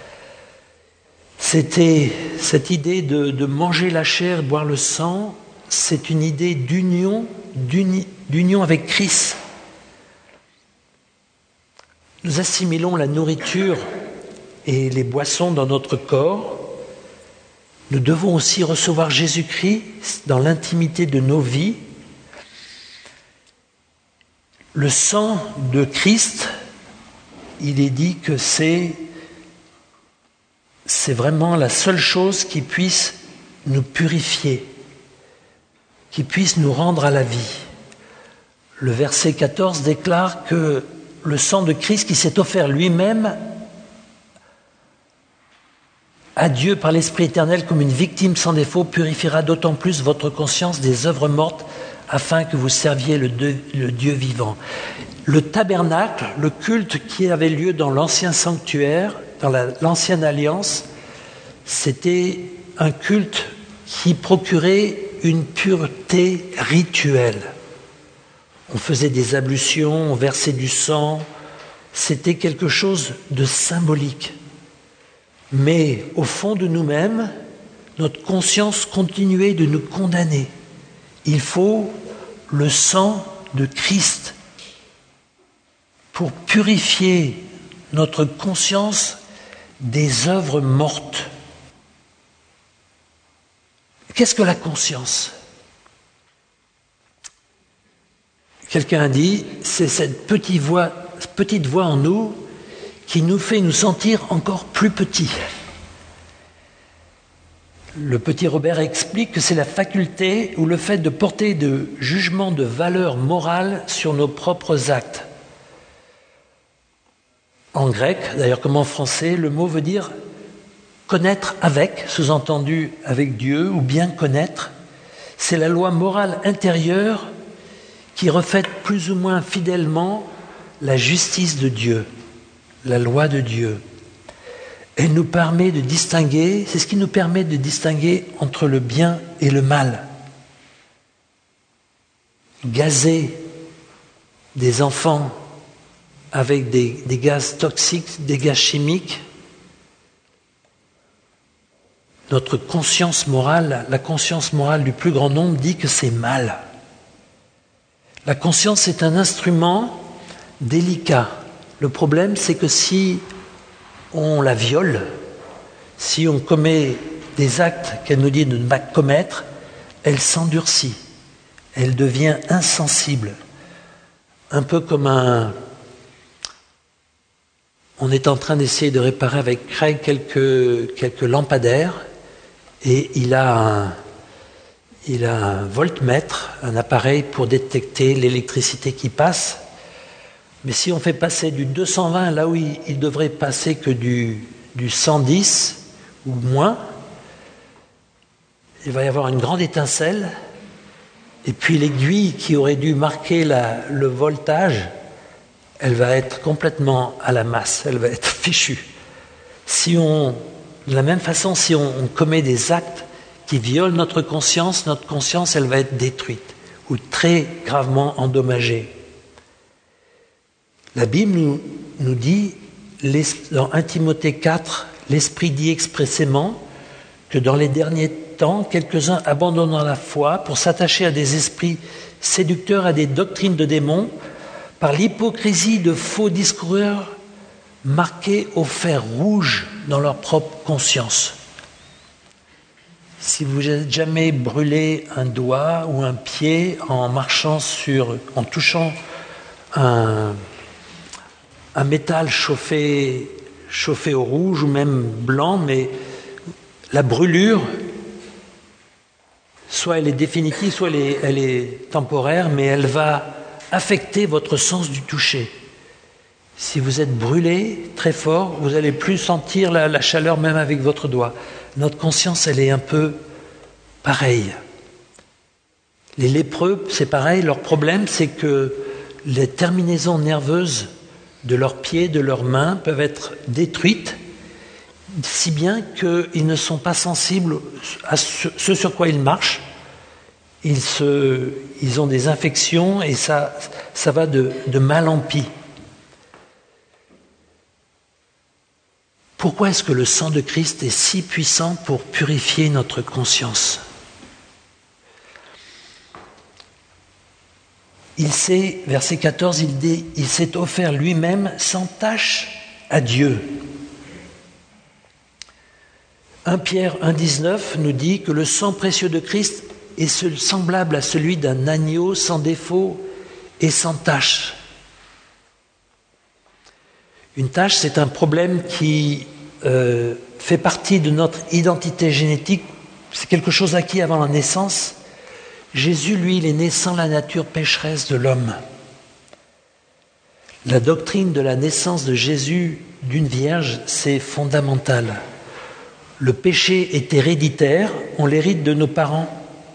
Speaker 1: C'était cette idée de, de manger la chair, boire le sang, c'est une idée d'union, d'uni, d'union avec Christ. Nous assimilons la nourriture et les boissons dans notre corps. Nous devons aussi recevoir Jésus-Christ dans l'intimité de nos vies. Le sang de Christ, il est dit que c'est, c'est vraiment la seule chose qui puisse nous purifier, qui puisse nous rendre à la vie. Le verset quatorze déclare que le sang de Christ qui s'est offert lui-même à Dieu par l'Esprit éternel comme une victime sans défaut purifiera d'autant plus votre conscience des œuvres mortes afin que vous serviez le, de, le Dieu vivant. Le tabernacle, le culte qui avait lieu dans l'ancien sanctuaire, dans la, l'ancienne alliance, c'était un culte qui procurait une pureté rituelle. On faisait des ablutions, on versait du sang, c'était quelque chose de symbolique. Mais au fond de nous-mêmes, notre conscience continuait de nous condamner. Il faut le sang de Christ pour purifier notre conscience des œuvres mortes. Qu'est-ce que la conscience ? Quelqu'un a dit, c'est cette petite voix, petite voix en nous qui nous fait nous sentir encore plus petits. Le petit Robert explique que c'est la faculté ou le fait de porter de jugements de valeur morale sur nos propres actes. En grec, d'ailleurs comme en français, le mot veut dire connaître avec, sous-entendu avec Dieu, ou bien connaître. C'est la loi morale intérieure qui reflète plus ou moins fidèlement la justice de Dieu, la loi de Dieu. Elle nous permet de distinguer, c'est ce qui nous permet de distinguer entre le bien et le mal. Gazer des enfants avec des, des gaz toxiques, des gaz chimiques, notre conscience morale, la conscience morale du plus grand nombre dit que c'est mal. La conscience est un instrument délicat. Le problème, c'est que si on la viole, si on commet des actes qu'elle nous dit de ne pas commettre, elle s'endurcit, elle devient insensible. Un peu comme un... On est en train d'essayer de réparer avec Craig quelques, quelques lampadaires et il a, un, il a un voltmètre, un appareil pour détecter l'électricité qui passe. Mais si on fait passer du deux cent vingt là où il, il devrait passer que du, du cent dix ou moins, il va y avoir une grande étincelle, et puis l'aiguille qui aurait dû marquer la, le voltage, elle va être complètement à la masse, elle va être fichue. Si on, de la même façon, si on, on commet des actes qui violent notre conscience, notre conscience, elle va être détruite ou très gravement endommagée. La Bible nous, nous dit, dans un Timothée quatre, l'Esprit dit expressément que dans les derniers temps, quelques-uns abandonnant la foi pour s'attacher à des esprits séducteurs, à des doctrines de démons, par l'hypocrisie de faux discoureurs marqués au fer rouge dans leur propre conscience. Si vous n'avez jamais brûlé un doigt ou un pied en marchant sur, en touchant un, un métal chauffé, chauffé au rouge ou même blanc, mais la brûlure, soit elle est définitive, soit elle est, elle est temporaire, mais elle va affecter votre sens du toucher. Si vous êtes brûlé très fort, vous n'allez plus sentir la, la chaleur même avec votre doigt. Notre conscience, elle est un peu pareille. Les lépreux, c'est pareil, leur problème, c'est que les terminaisons nerveuses de leurs pieds, de leurs mains peuvent être détruites, si bien qu'ils ne sont pas sensibles à ce, ce sur quoi ils marchent. Ils, se, ils ont des infections et ça, ça va de, de mal en pis. Pourquoi est-ce que le sang de Christ est si puissant pour purifier notre conscience ? Il s'est, verset quatorze, il dit, il s'est offert lui-même sans tache à Dieu. premier Pierre un dix-neuf nous dit que le sang précieux de Christ est semblable à celui d'un agneau sans défaut et sans tache. Une tache, c'est un problème qui euh, fait partie de notre identité génétique. C'est quelque chose acquis avant la naissance. Jésus, lui, il est né sans la nature pécheresse de l'homme. La doctrine de la naissance de Jésus d'une vierge, c'est fondamental. Le péché est héréditaire, on l'hérite de nos parents.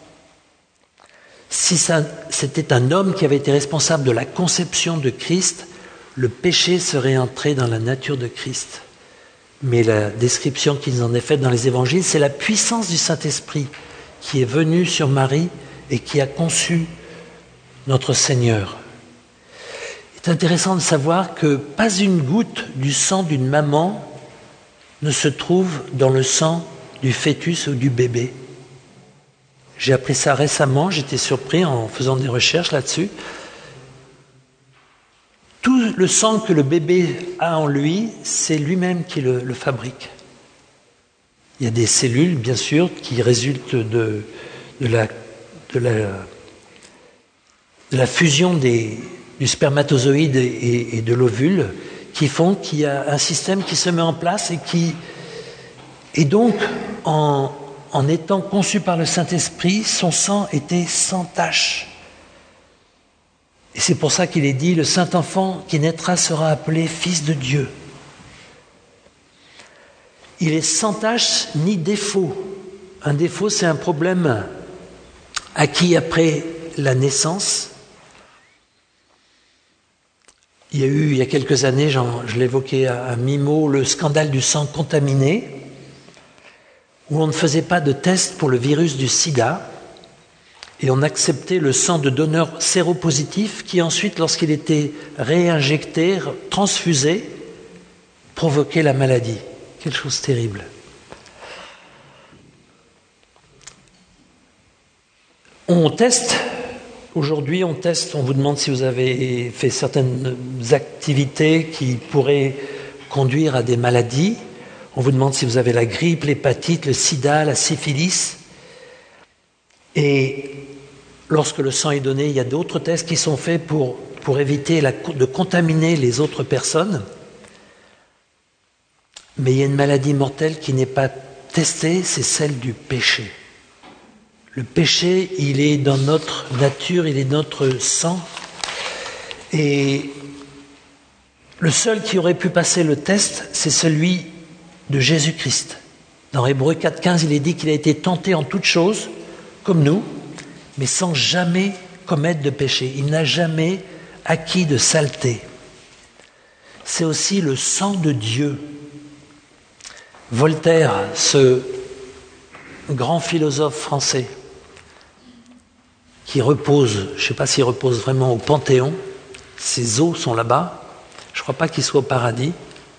Speaker 1: Si ça, c'était un homme qui avait été responsable de la conception de Christ, le péché serait entré dans la nature de Christ. Mais la description qui nous en est faite dans les évangiles, c'est la puissance du Saint-Esprit qui est venue sur Marie et qui a conçu notre Seigneur. Il est intéressant de savoir que pas une goutte du sang d'une maman ne se trouve dans le sang du fœtus ou du bébé. J'ai appris ça récemment, j'étais surpris en faisant des recherches là-dessus. Tout le sang que le bébé a en lui, c'est lui-même qui le, le fabrique. Il y a des cellules, bien sûr, qui résultent de, de, la, de, la, de la fusion des, du spermatozoïde et, et de l'ovule, qui font qu'il y a un système qui se met en place et qui... Et donc, en, en étant conçu par le Saint-Esprit, son sang était sans tache. Et c'est pour ça qu'il est dit, le Saint-Enfant qui naîtra sera appelé Fils de Dieu. Il est sans tache ni défaut. Un défaut, c'est un problème acquis après la naissance. Il y a eu, il y a quelques années, je l'évoquais à mi-mot, le scandale du sang contaminé, où on ne faisait pas de test pour le virus du sida, et on acceptait le sang de donneurs séropositifs qui ensuite, lorsqu'il était réinjecté, transfusé, provoquait la maladie. Quelque chose de terrible. On teste. Aujourd'hui, on teste, on vous demande si vous avez fait certaines activités qui pourraient conduire à des maladies. On vous demande si vous avez la grippe, l'hépatite, le sida, la syphilis. Et lorsque le sang est donné, il y a d'autres tests qui sont faits pour, pour éviter la, de contaminer les autres personnes. Mais il y a une maladie mortelle qui n'est pas testée, c'est celle du péché. Le péché, il est dans notre nature, il est dans notre sang. Et Le seul qui aurait pu passer le test, c'est celui de Jésus-Christ. Dans Hébreux quatre quinze, il est dit qu'il a été tenté en toutes choses, comme nous, mais sans jamais commettre de péché. Il n'a jamais acquis de saleté. C'est aussi le sang de Dieu. Voltaire, ce grand philosophe français, qui repose, je ne sais pas s'il repose vraiment au Panthéon, ses os sont là-bas, je ne crois pas qu'il soit au paradis.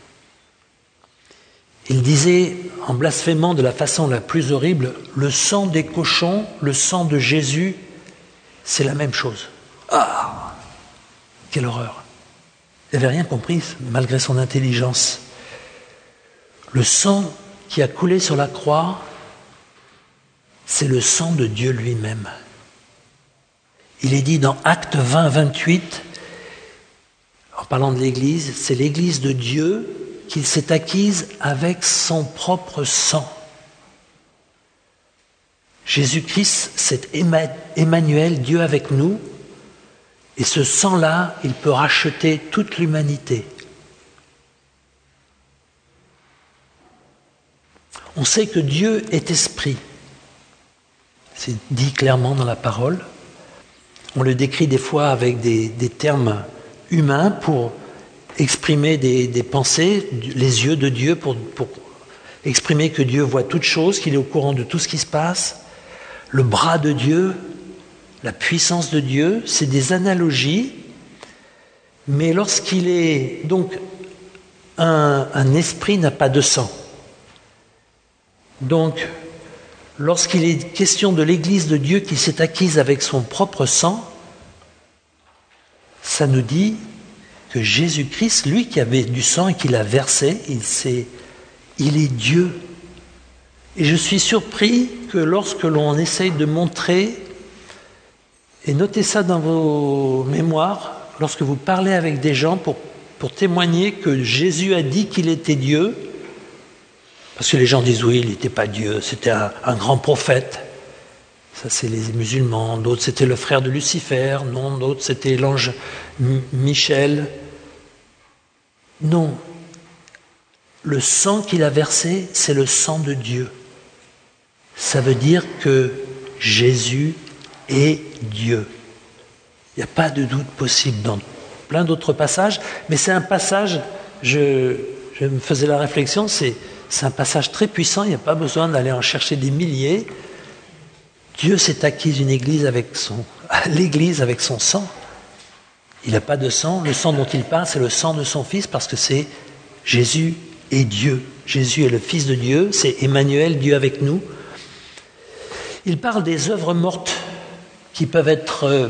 Speaker 1: Il disait, en blasphémant de la façon la plus horrible, le sang des cochons, le sang de Jésus, c'est la même chose. Ah, quelle horreur! Il n'avait rien compris, malgré son intelligence. Le sang qui a coulé sur la croix, c'est le sang de Dieu lui-même. Il est dit dans Actes vingt, vingt-huit, en parlant de l'Église, c'est l'Église de Dieu qu'il s'est acquise avec son propre sang. Jésus-Christ, c'est Emmanuel, Dieu avec nous, et ce sang-là, il peut racheter toute l'humanité. On sait que Dieu est esprit. C'est dit clairement dans la parole. On le décrit des fois avec des, des termes humains pour exprimer des, des pensées, les yeux de Dieu, pour, pour exprimer que Dieu voit toutes choses, qu'il est au courant de tout ce qui se passe. Le bras de Dieu, la puissance de Dieu, c'est des analogies, mais lorsqu'il est... Donc, un, un esprit n'a pas de sang. Donc, lorsqu'il est question de l'Église de Dieu qui s'est acquise avec son propre sang, ça nous dit que Jésus-Christ, lui qui avait du sang et qui l'a versé, il, s'est, il est Dieu. Et je suis surpris que lorsque l'on essaye de montrer, et notez ça dans vos mémoires, lorsque vous parlez avec des gens pour, pour témoigner que Jésus a dit qu'il était Dieu, parce que les gens disent oui, il n'était pas Dieu, c'était un, un grand prophète. Ça, c'est les musulmans. D'autres, c'était le frère de Lucifer. Non, d'autres, c'était l'ange M- Michel. Non. Le sang qu'il a versé, c'est le sang de Dieu. Ça veut dire que Jésus est Dieu. Il n'y a pas de doute possible dans plein d'autres passages, mais c'est un passage, je, je me faisais la réflexion, c'est, c'est un passage très puissant, il n'y a pas besoin d'aller en chercher des milliers. Dieu s'est acquis une église avec son, l'église avec son sang. Il n'a pas de sang, le sang dont il parle, c'est le sang de son Fils, parce que c'est Jésus est Dieu. Jésus est le Fils de Dieu, c'est Emmanuel, Dieu avec nous. Il parle des œuvres mortes qui peuvent être... Euh,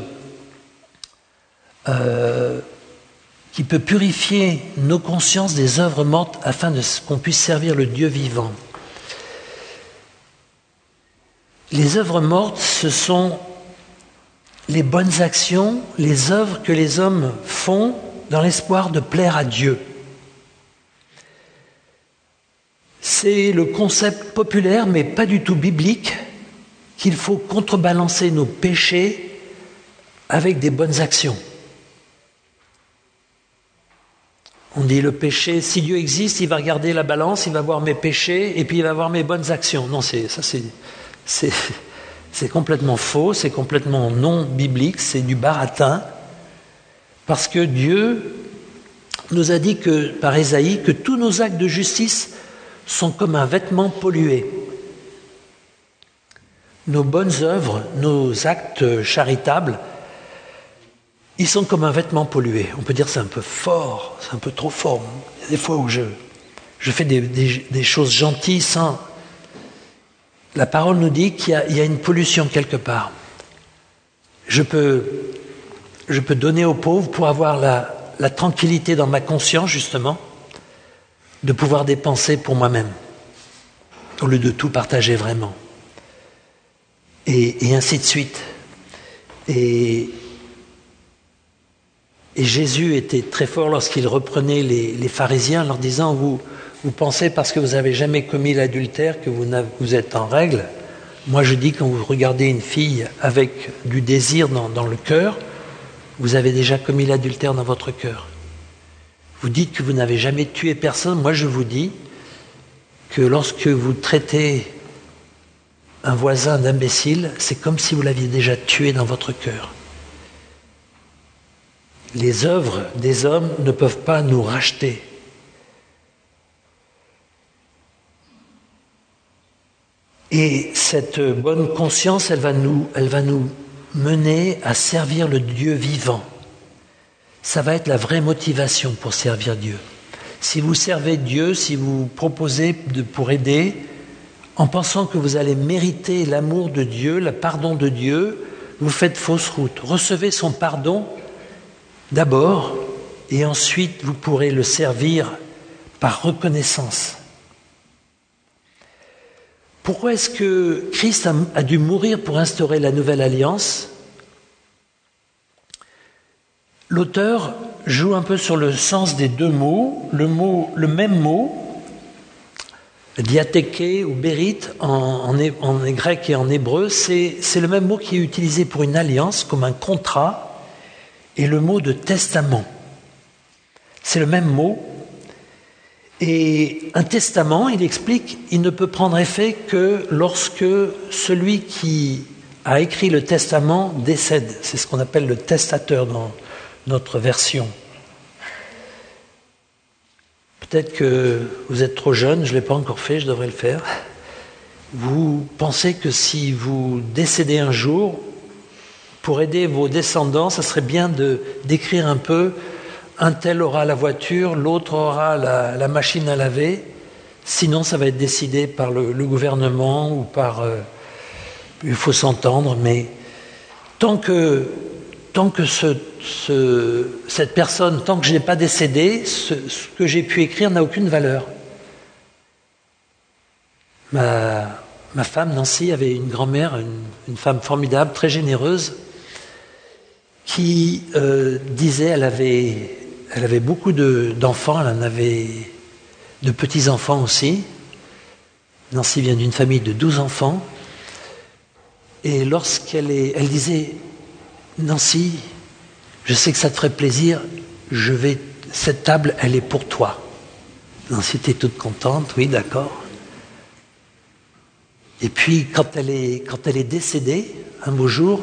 Speaker 1: euh, qui peut purifier nos consciences des œuvres mortes afin de, qu'on puisse servir le Dieu vivant. Les œuvres mortes, ce sont les bonnes actions, les œuvres que les hommes font dans l'espoir de plaire à Dieu. C'est le concept populaire, mais pas du tout biblique, qu'il faut contrebalancer nos péchés avec des bonnes actions. On dit le péché, si Dieu existe, il va regarder la balance, il va voir mes péchés et puis il va voir mes bonnes actions. Non, c'est, ça c'est, c'est, c'est complètement faux, c'est complètement non biblique, c'est du baratin. Parce que Dieu nous a dit que, par Ésaïe, que tous nos actes de justice sont comme un vêtement pollué. Nos bonnes œuvres, nos actes charitables, ils sont comme un vêtement pollué. On peut dire que c'est un peu fort, c'est un peu trop fort. Il y a des fois où je, je fais des, des, des choses gentilles sans... La parole nous dit qu'il y a, il y a une pollution quelque part. Je peux, je peux donner aux pauvres pour avoir la, la tranquillité dans ma conscience, justement, de pouvoir dépenser pour moi-même, au lieu de tout partager vraiment. Et, et ainsi de suite. Et... Et Jésus était très fort lorsqu'il reprenait les, les pharisiens en leur disant vous, vous pensez parce que vous n'avez jamais commis l'adultère que vous, vous êtes en règle. Moi je dis quand vous regardez une fille avec du désir dans, dans le cœur, vous avez déjà commis l'adultère dans votre cœur. Vous dites que vous n'avez jamais tué personne. Moi, je vous dis que lorsque vous traitez un voisin d'imbécile, c'est comme si vous l'aviez déjà tué dans votre cœur. Les œuvres des hommes ne peuvent pas nous racheter. Et cette bonne conscience, elle va nous, elle va nous mener à servir le Dieu vivant. Ça va être la vraie motivation pour servir Dieu. Si vous servez Dieu, si vous proposez de, pour aider, en pensant que vous allez mériter l'amour de Dieu, le pardon de Dieu, vous faites fausse route. Recevez son pardon d'abord, et ensuite vous pourrez le servir par reconnaissance. Pourquoi est-ce que Christ a, a dû mourir pour instaurer la nouvelle alliance ? L'auteur joue un peu sur le sens des deux mots. Le, mot, le même mot, diatheke ou bérite, en, en, en grec et en hébreu, c'est, c'est le même mot qui est utilisé pour une alliance, comme un contrat, et le mot de testament. C'est le même mot. Et un testament, il explique, il ne peut prendre effet que lorsque celui qui a écrit le testament décède. C'est ce qu'on appelle le testateur dans notre version. Peut-être que vous êtes trop jeune, je ne l'ai pas encore fait, je devrais le faire. Vous pensez que si vous décédez un jour, pour aider vos descendants, ça serait bien de, d'écrire un peu, un tel aura la voiture, l'autre aura la, la machine à laver, sinon ça va être décidé par le, le gouvernement ou par... Euh, il faut s'entendre, mais tant que, tant que ce, ce, cette personne, tant que je n'ai pas décédé, ce, ce que j'ai pu écrire n'a aucune valeur. Ma, ma femme, Nancy, avait une grand-mère, une, une femme formidable, très généreuse, qui euh, disait, elle avait, elle avait beaucoup de, d'enfants, elle en avait de petits-enfants aussi. Nancy vient d'une famille de douze enfants. Et lorsqu'elle est, elle disait, Nancy, je sais que ça te ferait plaisir, je vais, cette table, elle est pour toi. Nancy était toute contente, oui, d'accord. Et puis, quand elle est, quand elle est décédée, un beau jour,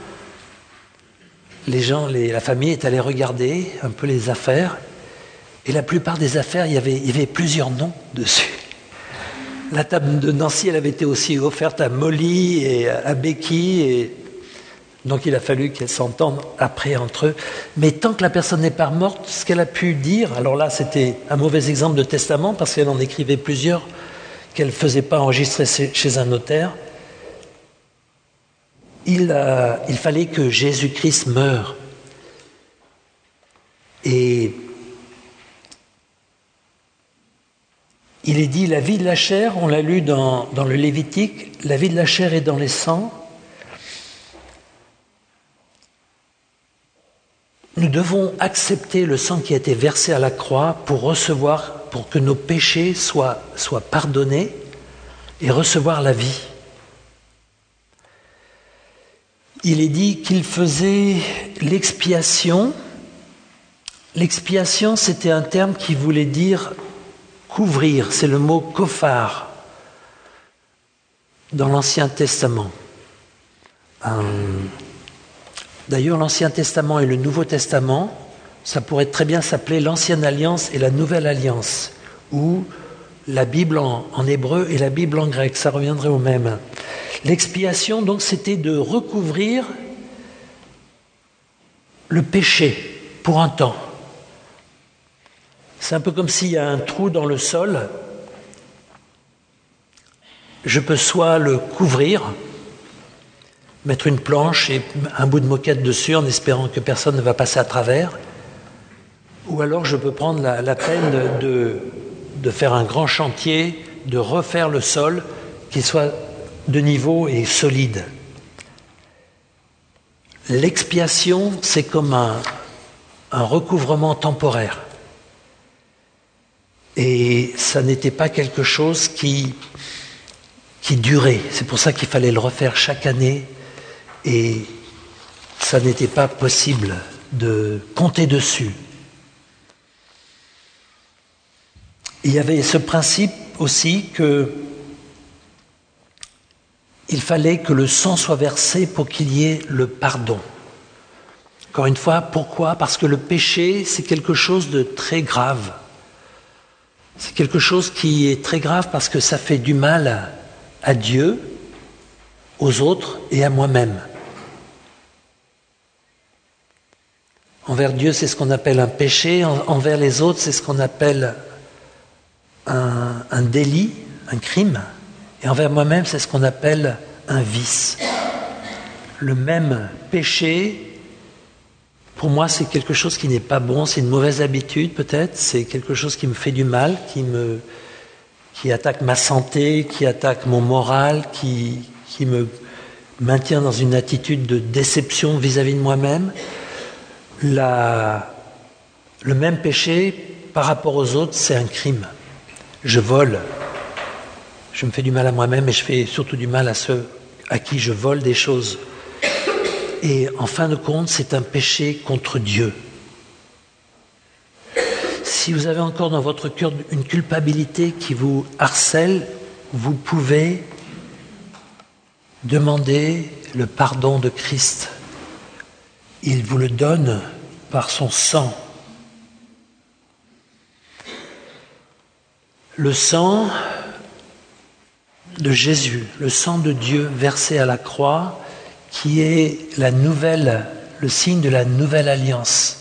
Speaker 1: les gens, les, la famille est allée regarder un peu les affaires, et la plupart des affaires, il y avait, il y avait plusieurs noms dessus. La table de Nancy, elle avait été aussi offerte à Molly et à Becky, et donc il a fallu qu'elles s'entendent après entre eux. Mais tant que la personne n'est pas morte, ce qu'elle a pu dire, alors là c'était un mauvais exemple de testament, parce qu'elle en écrivait plusieurs qu'elle ne faisait pas enregistrer chez un notaire, il, a, il fallait que Jésus-Christ meure. Et il est dit, la vie de la chair, on l'a lu dans, dans le Lévitique, la vie de la chair est dans les sangs. Nous devons accepter le sang qui a été versé à la croix pour recevoir, pour que nos péchés soient, soient pardonnés et recevoir la vie. Il est dit qu'il faisait l'expiation. L'expiation, c'était un terme qui voulait dire couvrir, c'est le mot kophar dans l'Ancien Testament. D'ailleurs, l'Ancien Testament et le Nouveau Testament, ça pourrait très bien s'appeler l'Ancienne Alliance et la Nouvelle Alliance, ou la Bible en, en hébreu et la Bible en grec, ça reviendrait au même. L'expiation, donc, c'était de recouvrir le péché pour un temps. C'est un peu comme s'il y a un trou dans le sol. Je peux soit le couvrir, mettre une planche et un bout de moquette dessus en espérant que personne ne va passer à travers, ou alors je peux prendre la, la peine de, de faire un grand chantier, de refaire le sol, qu'il soit de niveau et solide. L'expiation, c'est comme un, un recouvrement temporaire. Et ça n'était pas quelque chose qui, qui durait. C'est pour ça qu'il fallait le refaire chaque année. Et ça n'était pas possible de compter dessus. Il y avait ce principe aussi que il fallait que le sang soit versé pour qu'il y ait le pardon. Encore une fois, pourquoi ? Parce que le péché, c'est quelque chose de très grave. C'est quelque chose qui est très grave parce que ça fait du mal à, à Dieu, aux autres et à moi-même. Envers Dieu, c'est ce qu'on appelle un péché. En, envers les autres, c'est ce qu'on appelle un, un délit, un crime. Et envers moi-même, c'est ce qu'on appelle un vice. Le même péché, pour moi, c'est quelque chose qui n'est pas bon, c'est une mauvaise habitude peut-être, c'est quelque chose qui me fait du mal, qui me, qui attaque ma santé, qui attaque mon moral, qui, qui me maintient dans une attitude de déception vis-à-vis de moi-même. La, le même péché, par rapport aux autres, c'est un crime. Je vole. Je me fais du mal à moi-même et je fais surtout du mal à ceux à qui je vole des choses. Et en fin de compte, c'est un péché contre Dieu. Si vous avez encore dans votre cœur une culpabilité qui vous harcèle, vous pouvez demander le pardon de Christ. Il vous le donne par son sang. Le sang de Jésus, le sang de Dieu versé à la croix, qui est la nouvelle, le signe de la nouvelle alliance.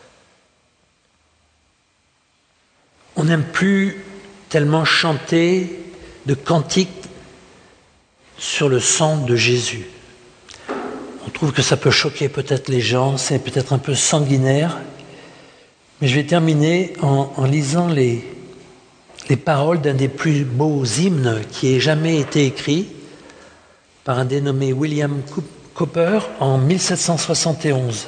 Speaker 1: On n'aime plus tellement chanter de cantiques sur le sang de Jésus. On trouve que ça peut choquer peut-être les gens, c'est peut-être un peu sanguinaire, mais je vais terminer en, en lisant les, les paroles d'un des plus beaux hymnes qui ait jamais été écrit par un dénommé William Cowper en mille sept cent soixante et onze.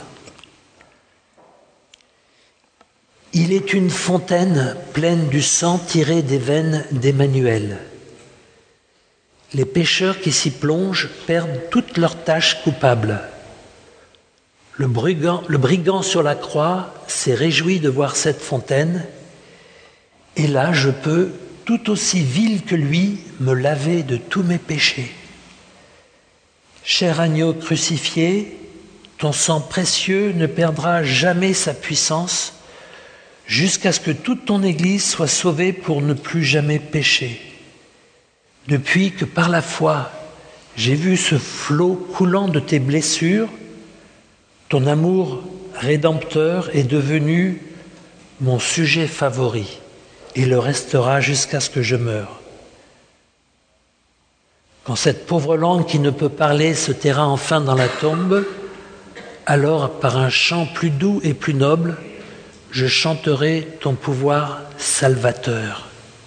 Speaker 1: Il est une fontaine pleine du sang tiré des veines d'Emmanuel. Les pécheurs qui s'y plongent perdent toutes leurs tâches coupables. Le brigand, le brigand sur la croix s'est réjoui de voir cette fontaine, et là je peux, tout aussi vil que lui, me laver de tous mes péchés. Cher agneau crucifié, ton sang précieux ne perdra jamais sa puissance jusqu'à ce que toute ton Église soit sauvée pour ne plus jamais pécher. Depuis que par la foi, j'ai vu ce flot coulant de tes blessures, ton amour rédempteur est devenu mon sujet favori et le restera jusqu'à ce que je meure. Quand cette pauvre langue qui ne peut parler se taira enfin dans la tombe, alors par un chant plus doux et plus noble, je chanterai ton pouvoir salvateur.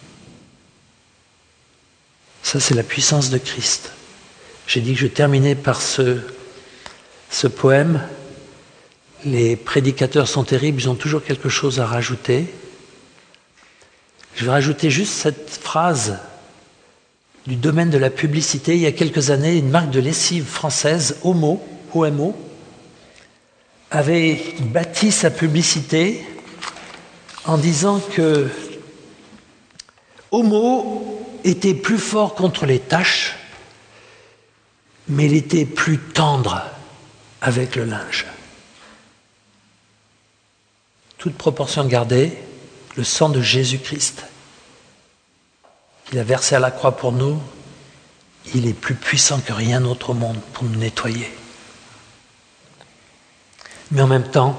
Speaker 1: Ça, c'est la puissance de Christ. J'ai dit que je terminais par ce, ce poème. Les prédicateurs sont terribles, ils ont toujours quelque chose à rajouter. Je vais rajouter juste cette phrase du domaine de la publicité. Il y a quelques années, une marque de lessive française, Omo, O M O, avait bâti sa publicité en disant que Omo était plus fort contre les taches, mais il était plus tendre avec le linge. Toute proportion gardée, le sang de Jésus-Christ, qu'il a versé à la croix pour nous, il est plus puissant que rien d'autre au monde pour nous nettoyer. Mais en même temps,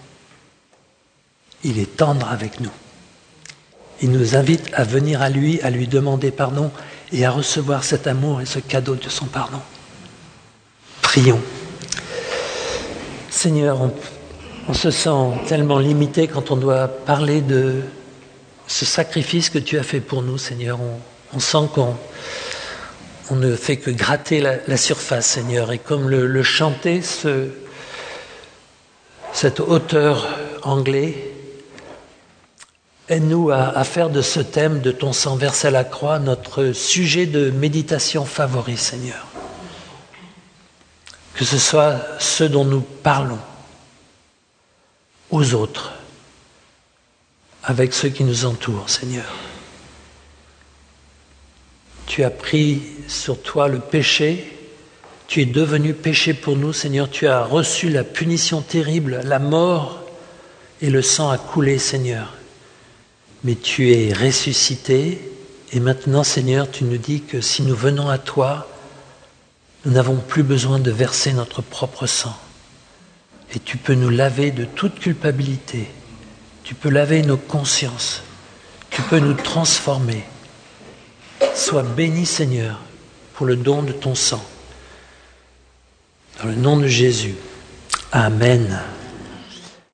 Speaker 1: il est tendre avec nous. Il nous invite à venir à lui, à lui demander pardon et à recevoir cet amour et ce cadeau de son pardon. Prions. Seigneur, on, on se sent tellement limité quand on doit parler de ce sacrifice que tu as fait pour nous, Seigneur. On, on sent qu'on on ne fait que gratter la, la surface, Seigneur. Et comme le, le chantait ce, cet auteur anglais, aide-nous à, à faire de ce thème de ton sang versé à la croix notre sujet de méditation favori, Seigneur. Que ce soit ce dont nous parlons aux autres, avec ceux qui nous entourent, Seigneur. Tu as pris sur toi le péché, tu es devenu péché pour nous, Seigneur. Tu as reçu la punition terrible, la mort, et le sang a coulé, Seigneur. Mais tu es ressuscité, et maintenant, Seigneur, tu nous dis que si nous venons à toi, nous n'avons plus besoin de verser notre propre sang. Et tu peux nous laver de toute culpabilité. Tu peux laver nos consciences. Tu peux nous transformer. Sois béni, Seigneur, pour le don de ton sang. Dans le nom de Jésus. Amen.